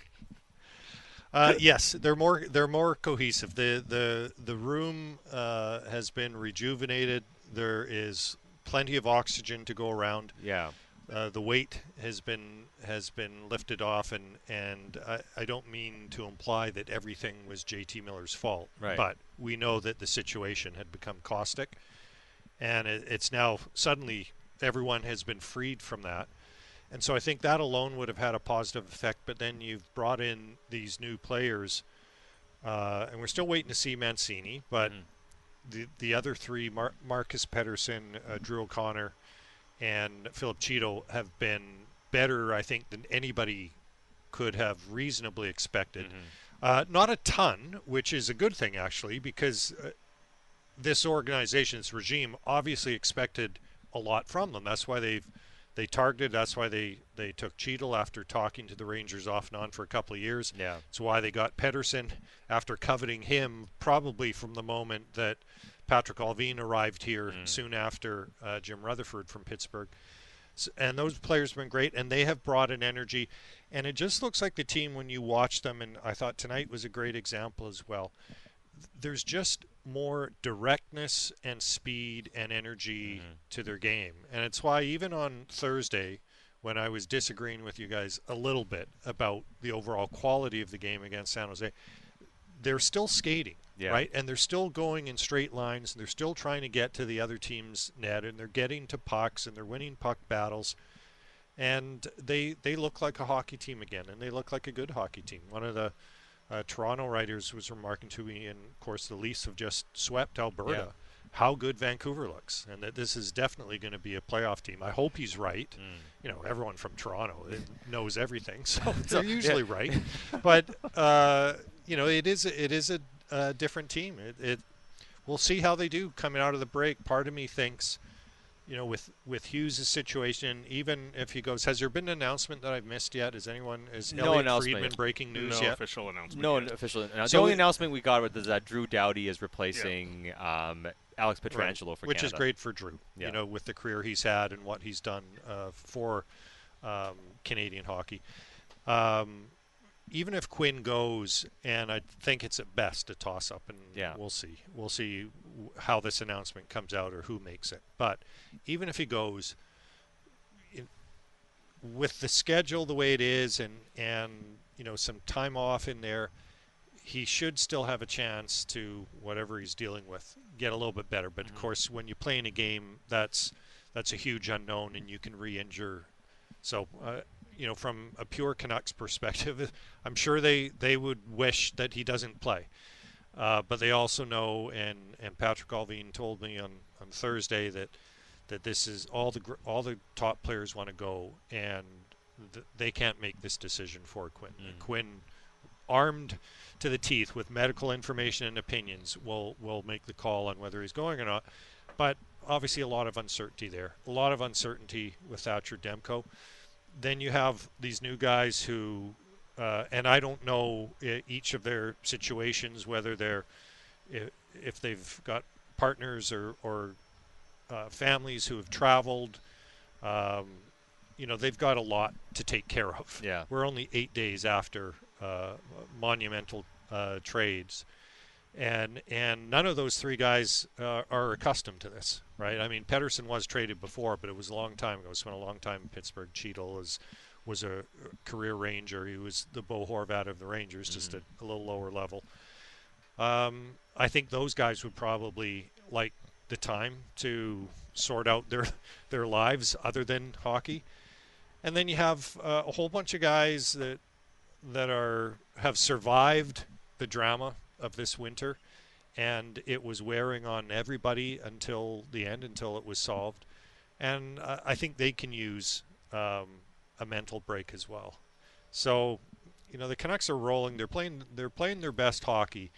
Uh, yes, they're more they're more cohesive. The the the room uh, has been rejuvenated. There is plenty of oxygen to go around. Yeah. Uh, the weight has been has been lifted off, and and I, I don't mean to imply that everything was J T Miller's fault, Right. but we know that the situation had become caustic, and it, it's now suddenly everyone has been freed from that, and so I think that alone would have had a positive effect. But then you've brought in these new players, uh, and we're still waiting to see Mancini, but the the other three, Mar- Marcus Pettersson, uh, Drew O'Connor, and Philip Cheeto have been better, I think, than anybody could have reasonably expected. Uh, not a ton, which is a good thing, actually, because uh, this organization, this regime, obviously expected a lot from them. That's why they've they targeted. That's why they, they took Cheeto after talking to the Rangers off and on for a couple of years. Yeah. It's why they got Pettersson after coveting him probably from the moment that Patrick Allvin arrived here Mm. soon after uh, Jim Rutherford from Pittsburgh. S and those players have been great, and they have brought an energy. And it just looks like the team when you watch them, and I thought tonight was a great example as well. There's just more directness and speed and energy Mm-hmm. to their game. And it's why even on Thursday, when I was disagreeing with you guys a little bit about the overall quality of the game against San Jose, they're still skating. Yeah. Right, and they're still going in straight lines, and they're still trying to get to the other team's net, and they're getting to pucks, and they're winning puck battles, and they they look like a hockey team again, and they look like a good hockey team. One of the uh, Toronto writers was remarking to me, and of course the Leafs have just swept Alberta, Yeah. how good Vancouver looks, and that this is definitely going to be a playoff team. I hope he's right. You know, everyone from Toronto knows everything, so they're usually yeah. right. But uh, you know, it is it is a uh, different team. It, it we'll see how they do coming out of the break. Part of me thinks, you know, with with Hughes' situation, even if he goes, has there been an announcement that I've missed yet? Is anyone is No Elliot announcement. Friedman breaking news No yet? official announcement. No yet. official. announcement. So the only we- announcement we got was that Drew Doughty is replacing um, Alex Pietrangelo for which Canada. is great for Drew. Yeah. You know, with the career he's had and what he's done uh, for um, Canadian hockey. Um, even if Quinn goes, and I think it's at best a toss-up, and Yeah. we'll see. We'll see w- how this announcement comes out or who makes it. But even if he goes, in, with the schedule the way it is, and and you know some time off in there, he should still have a chance to, whatever he's dealing with, get a little bit better. But of course, when you play in a game, that's that's a huge unknown, and you can re-injure. So, uh, you know, from a pure Canucks perspective, I'm sure they, they would wish that he doesn't play. Uh, but they also know, and, and Patrick Allvin told me on, on Thursday that that this is all the gr- all the top players want to go, and th- they can't make this decision for Quinn. Mm. Quinn, armed to the teeth with medical information and opinions, will will make the call on whether he's going or not. But obviously, a lot of uncertainty there. A lot of uncertainty with Thatcher Demko. Then you have these new guys who, uh, and I don't know I- each of their situations, whether they're if, if they've got partners or or uh, families who have traveled. Um, you know, they've got a lot to take care of. Yeah. We're only eight days after uh, a monumental uh, trades. And and none of those three guys uh, are accustomed to this, right? I mean, Pettersson was traded before, but it was a long time ago. Spent a long time in Pittsburgh. Cheadle was, was a career Ranger. He was the Bo Horvat of the Rangers, mm-hmm. just at a little lower level. Um, I think those guys would probably like the time to sort out their their lives other than hockey. And then you have uh, a whole bunch of guys that that are have survived the drama of this winter, and it was wearing on everybody until the end, until it was solved. And uh, I think they can use um, a mental break as well. So, you know, the Canucks are rolling. They're playing. They're playing their best hockey.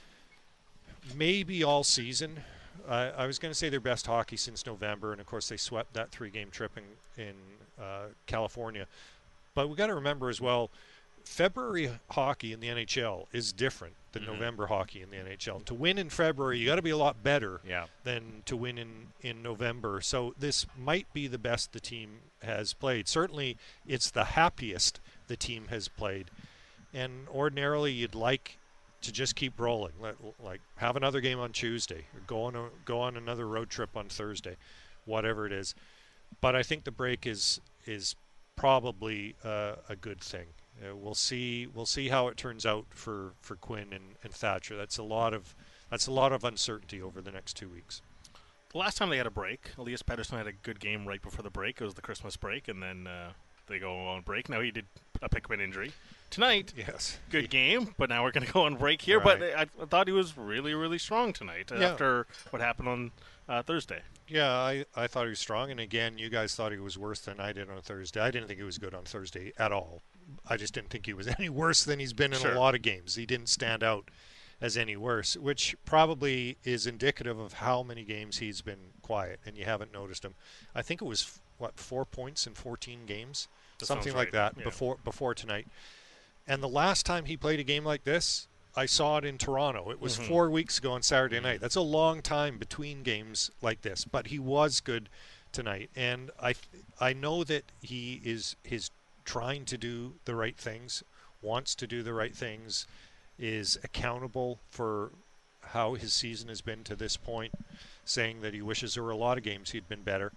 Maybe all season. I, I was going to say their best hockey since November, and of course they swept that three-game trip in, in uh, California. But we got to remember as well, February hockey in the N H L is different than mm-hmm. November hockey in the N H L. And to win in February, you got to be a lot better yeah. than to win in, in November. So this might be the best the team has played. Certainly, it's the happiest the team has played. And ordinarily, you'd like to just keep rolling, Let, like have another game on Tuesday, or go on a, go on another road trip on Thursday, whatever it is. But I think the break is is probably uh, a good thing. Uh, we'll see. We'll see how it turns out for, for Quinn and, and Thatcher. That's a lot of that's a lot of uncertainty over the next two weeks. The last time they had a break, Elias Pettersson had a good game right before the break. It was the Christmas break, and then uh, they go on break. Now he did a Pickman injury. Tonight, yes, good game, but now we're going to go on break here. Right. But I, I thought he was really, really strong tonight uh, Yeah. after what happened on uh, Thursday. Yeah, I, I thought he was strong, and again, you guys thought he was worse than I did on Thursday. I didn't think he was good on Thursday at all. I just didn't think he was any worse than he's been in Sure. a lot of games. He didn't stand out as any worse, which probably is indicative of how many games he's been quiet, and you haven't noticed him. I think it was, what, four points in fourteen games? That Something sounds like right. that Yeah. before before tonight. And the last time he played a game like this, I saw it in Toronto. It was Mhm. four weeks ago on Saturday night. That's a long time between games like this, but he was good tonight. And I I know that he is his trying to do the right things, wants to do the right things, is accountable for how his season has been to this point, saying that he wishes there were a lot of games he'd been better.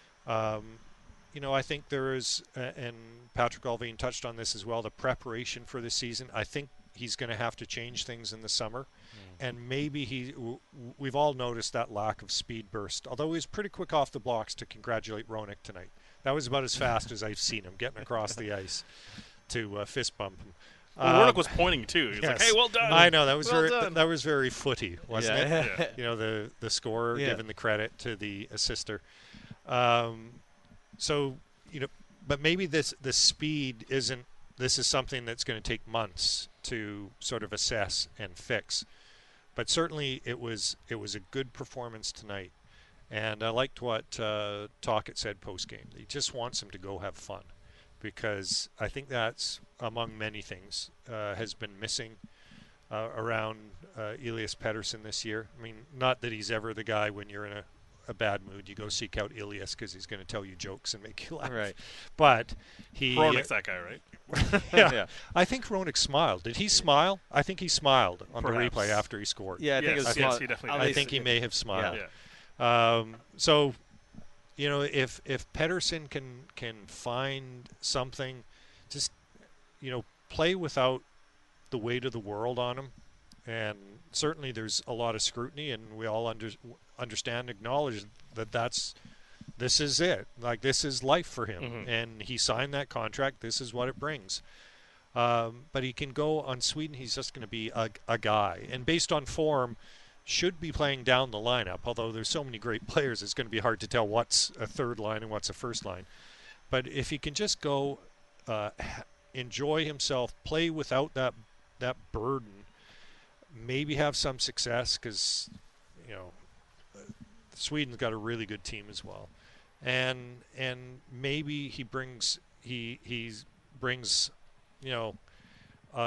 Um, you know, I think there is, uh, and Patrick Alvin touched on this as well, the preparation for the season. I think he's going to have to change things in the summer. Mm. And maybe he, w- we've all noticed that lack of speed burst, although he was pretty quick off the blocks to congratulate Roenick tonight. That was about as fast as I've seen him getting across the ice to uh, fist bump him. Well, Um, Roenick was pointing too. He was like, yes. "Hey, well done." I know that was Well very done. th- that was very footy, wasn't Yeah. it? Yeah. You know, the the scorer Yeah. giving the credit to the assister. Um, so you know, but maybe this the speed isn't. This is something that's going to take months to sort of assess and fix. But certainly, it was it was a good performance tonight, and I liked what uh, Tocchet said post game. He just wants him to go have fun, because I think that's, among many things, uh, has been missing uh, around uh, Elias Pettersson this year. I mean, not that he's ever the guy when you're in a, a bad mood, you go seek out Elias because he's going to tell you jokes and make you laugh. Right. But he... Roenick's that guy, right? yeah. Yeah. I think Roenick smiled. Did he smile? I think he smiled on Perhaps. the replay after he scored. Yeah, I think Yes, it was. yes, small- he definitely at did. I least- think he may have smiled. Yeah. Um, so, you know, if if Pettersson can can find something, just you know, play without the weight of the world on him, and certainly there's a lot of scrutiny, and we all under, understand, acknowledge that that's this is it. Like, this is life for him, Mhm. and he signed that contract. This is what it brings. Um, but he can go on Sweden. He's just going to be a, a guy, and based on form, should be playing down the lineup. Although there's so many great players, it's going to be hard to tell what's a third line and what's a first line. But if he can just go, uh, enjoy himself, play without that that burden, maybe have some success, because you know Sweden's got a really good team as well, and and maybe he brings he he brings you know uh,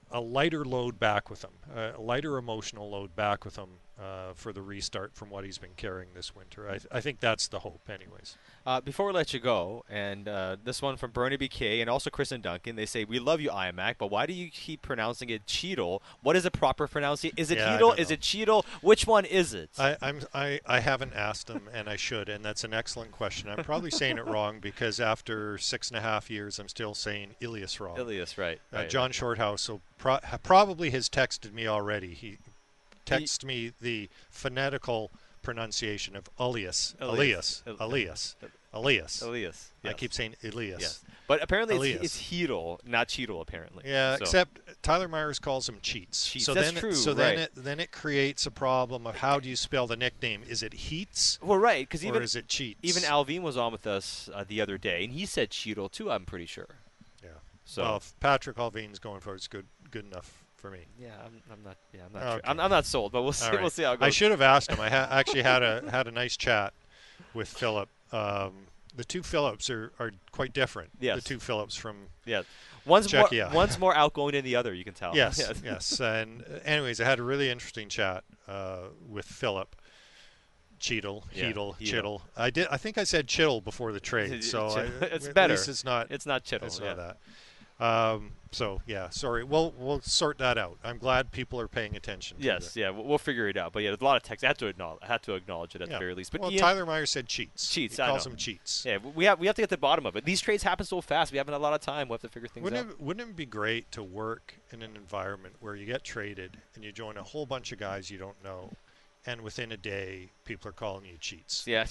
a lighter load back with him, a lighter emotional load back with him uh, for the restart from what he's been carrying this winter. I, th- I think that's the hope, anyways. Uh, before we let you go, and uh, this one from Bernie B K and also Chris and Duncan, they say, we love you, IMAC, but why do you keep pronouncing it Cheadle? What is the proper pronunciation? Is it Yeah, Heedle? Is it Cheadle? Which one is it? I, I'm, I, I haven't asked him, and I should, and that's an excellent question. I'm probably saying it wrong because after six and a half years, I'm still saying Ilias wrong. Ilias, right. Uh, right John right. Shorthouse so pro- probably has texted me already. He texted me the phonetical pronunciation of Elias. Elias. Elias. Elias. Elias. Elias. I Yes. keep saying Elias. Yes. But apparently Elias. it's, it's Heedle, not Cheadle, apparently. Yeah, So- except Tyler Myers calls him Cheats. Cheats, So that's then, true, So then right. it then it creates a problem of how do you spell the nickname? Is it Heats? Well, right, because or even is it Cheats? even Alvin was on with us uh, the other day, and he said Cheadle too. I'm pretty sure. Yeah. So well, if Patrick Alvin's going for it, it's good good enough for me. yeah, I'm, I'm not. Yeah, I'm not. Okay. Sure. I'm, I'm not sold, but we'll see. All right. We'll see how it goes. I should have asked him. I ha- actually had a had a nice chat with Philip. Um, the two Phillips are, are quite different. Yes. The two Phillips from Yeah. One's Czechia. more, one's more outgoing than the other, you can tell. Yes, Yes. yes. And uh, anyways, I had a really interesting chat uh, with Philip. Cheadle, Yeah, Heedle, Heedle. Chittle. I did. I think I said Chittle before the trade, so I, It's at better. least it's not. It's not Chittle, It's yeah. not that. Um, so yeah, sorry. We'll we'll sort that out. I'm glad people are paying attention. To Yes, the, yeah, we'll, we'll figure it out. But yeah, there's a lot of text. I had to acknowledge, I had to acknowledge it at Yeah. the very least. But well, Ian, Tyler Myers said cheats. cheats. He I calls know. them cheats. Yeah, we have we have to get to the bottom of it. These trades happen so fast. We haven't had a lot of time. We have to figure things Wouldn't out. it, wouldn't it be great to work in an environment where you get traded and you join a whole bunch of guys you don't know, and within a day people are calling you cheats? Yeah.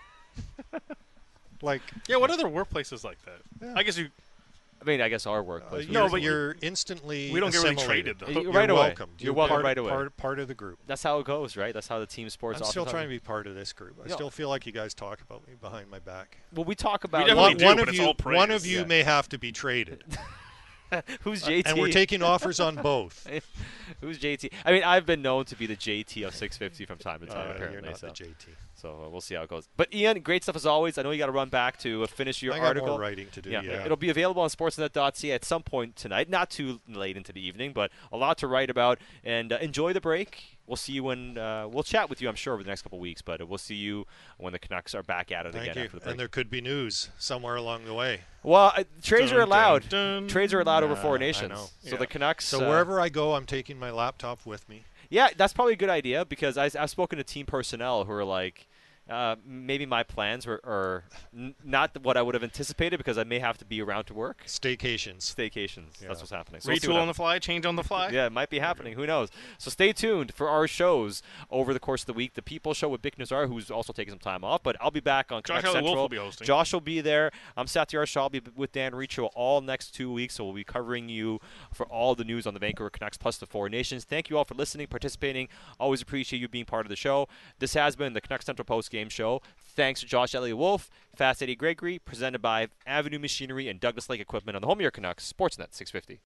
Like yeah, what other workplaces like that? Yeah. I guess you. I mean, I guess our workplace. Uh, would no, be- but you're instantly we don't get really assimilated. traded, though. You're right away. welcomed. You're welcome part, right away. Part, part of the group. That's how it goes, right? That's how the team sports. I'm still often trying to talk- be part of this group. I You know- still feel like you guys talk about me behind my back. Well, we talk about definitely one, do, one but of it's you, all praise. one of you Yeah. may have to be traded. Who's J T? And we're taking offers on both. Who's J T? I mean, I've been known to be the J T of six fifty from time to time. Uh, apparently, you're not so. the J T. So uh, we'll see how it goes. But Ian, great stuff as always. I know you got to run back to uh, finish your I got more article. writing to do, yeah. It'll be available on sportsnet dot c a at some point tonight. Not too late into the evening, but a lot to write about. And uh, enjoy the break. We'll see you when uh, we'll chat with you, I'm sure, over the next couple of weeks. But uh, we'll see you when the Canucks are back at it Thank again you. after the break. And there could be news somewhere along the way. Well, uh, trades Dun, are allowed. dun, dun. Trades are allowed over Yeah, four I nations. know. So Yeah. the Canucks. So uh, wherever I go, I'm taking my laptop with me. Yeah, that's probably a good idea because I, I've spoken to team personnel who are like, uh, maybe my plans are, are n- not what I would have anticipated because I may have to be around to work. Staycations. Staycations. Yeah. That's what's happening. So we'll see Retool what on the fly, change on the fly. Yeah, it might be happening. Who knows? So stay tuned for our shows over the course of the week. The People Show with Bick Nazar, who's also taking some time off, but I'll be back on Josh Canucks Elliott Wolf Central. will be hosting. Josh will be there. I'm Satyar Shah. I'll be with Dan Riccio all next two weeks, so we'll be covering you for all the news on the Vancouver Canucks plus the Four Nations. Thank you all for listening, participating. Always appreciate you being part of the show. This has been the Canucks Central Post Game Show. Thanks to Josh Elliott Wolf, Fast Eddie Gregory, presented by Avenue Machinery and Douglas Lake Equipment on the home of your Canucks, Sportsnet six fifty.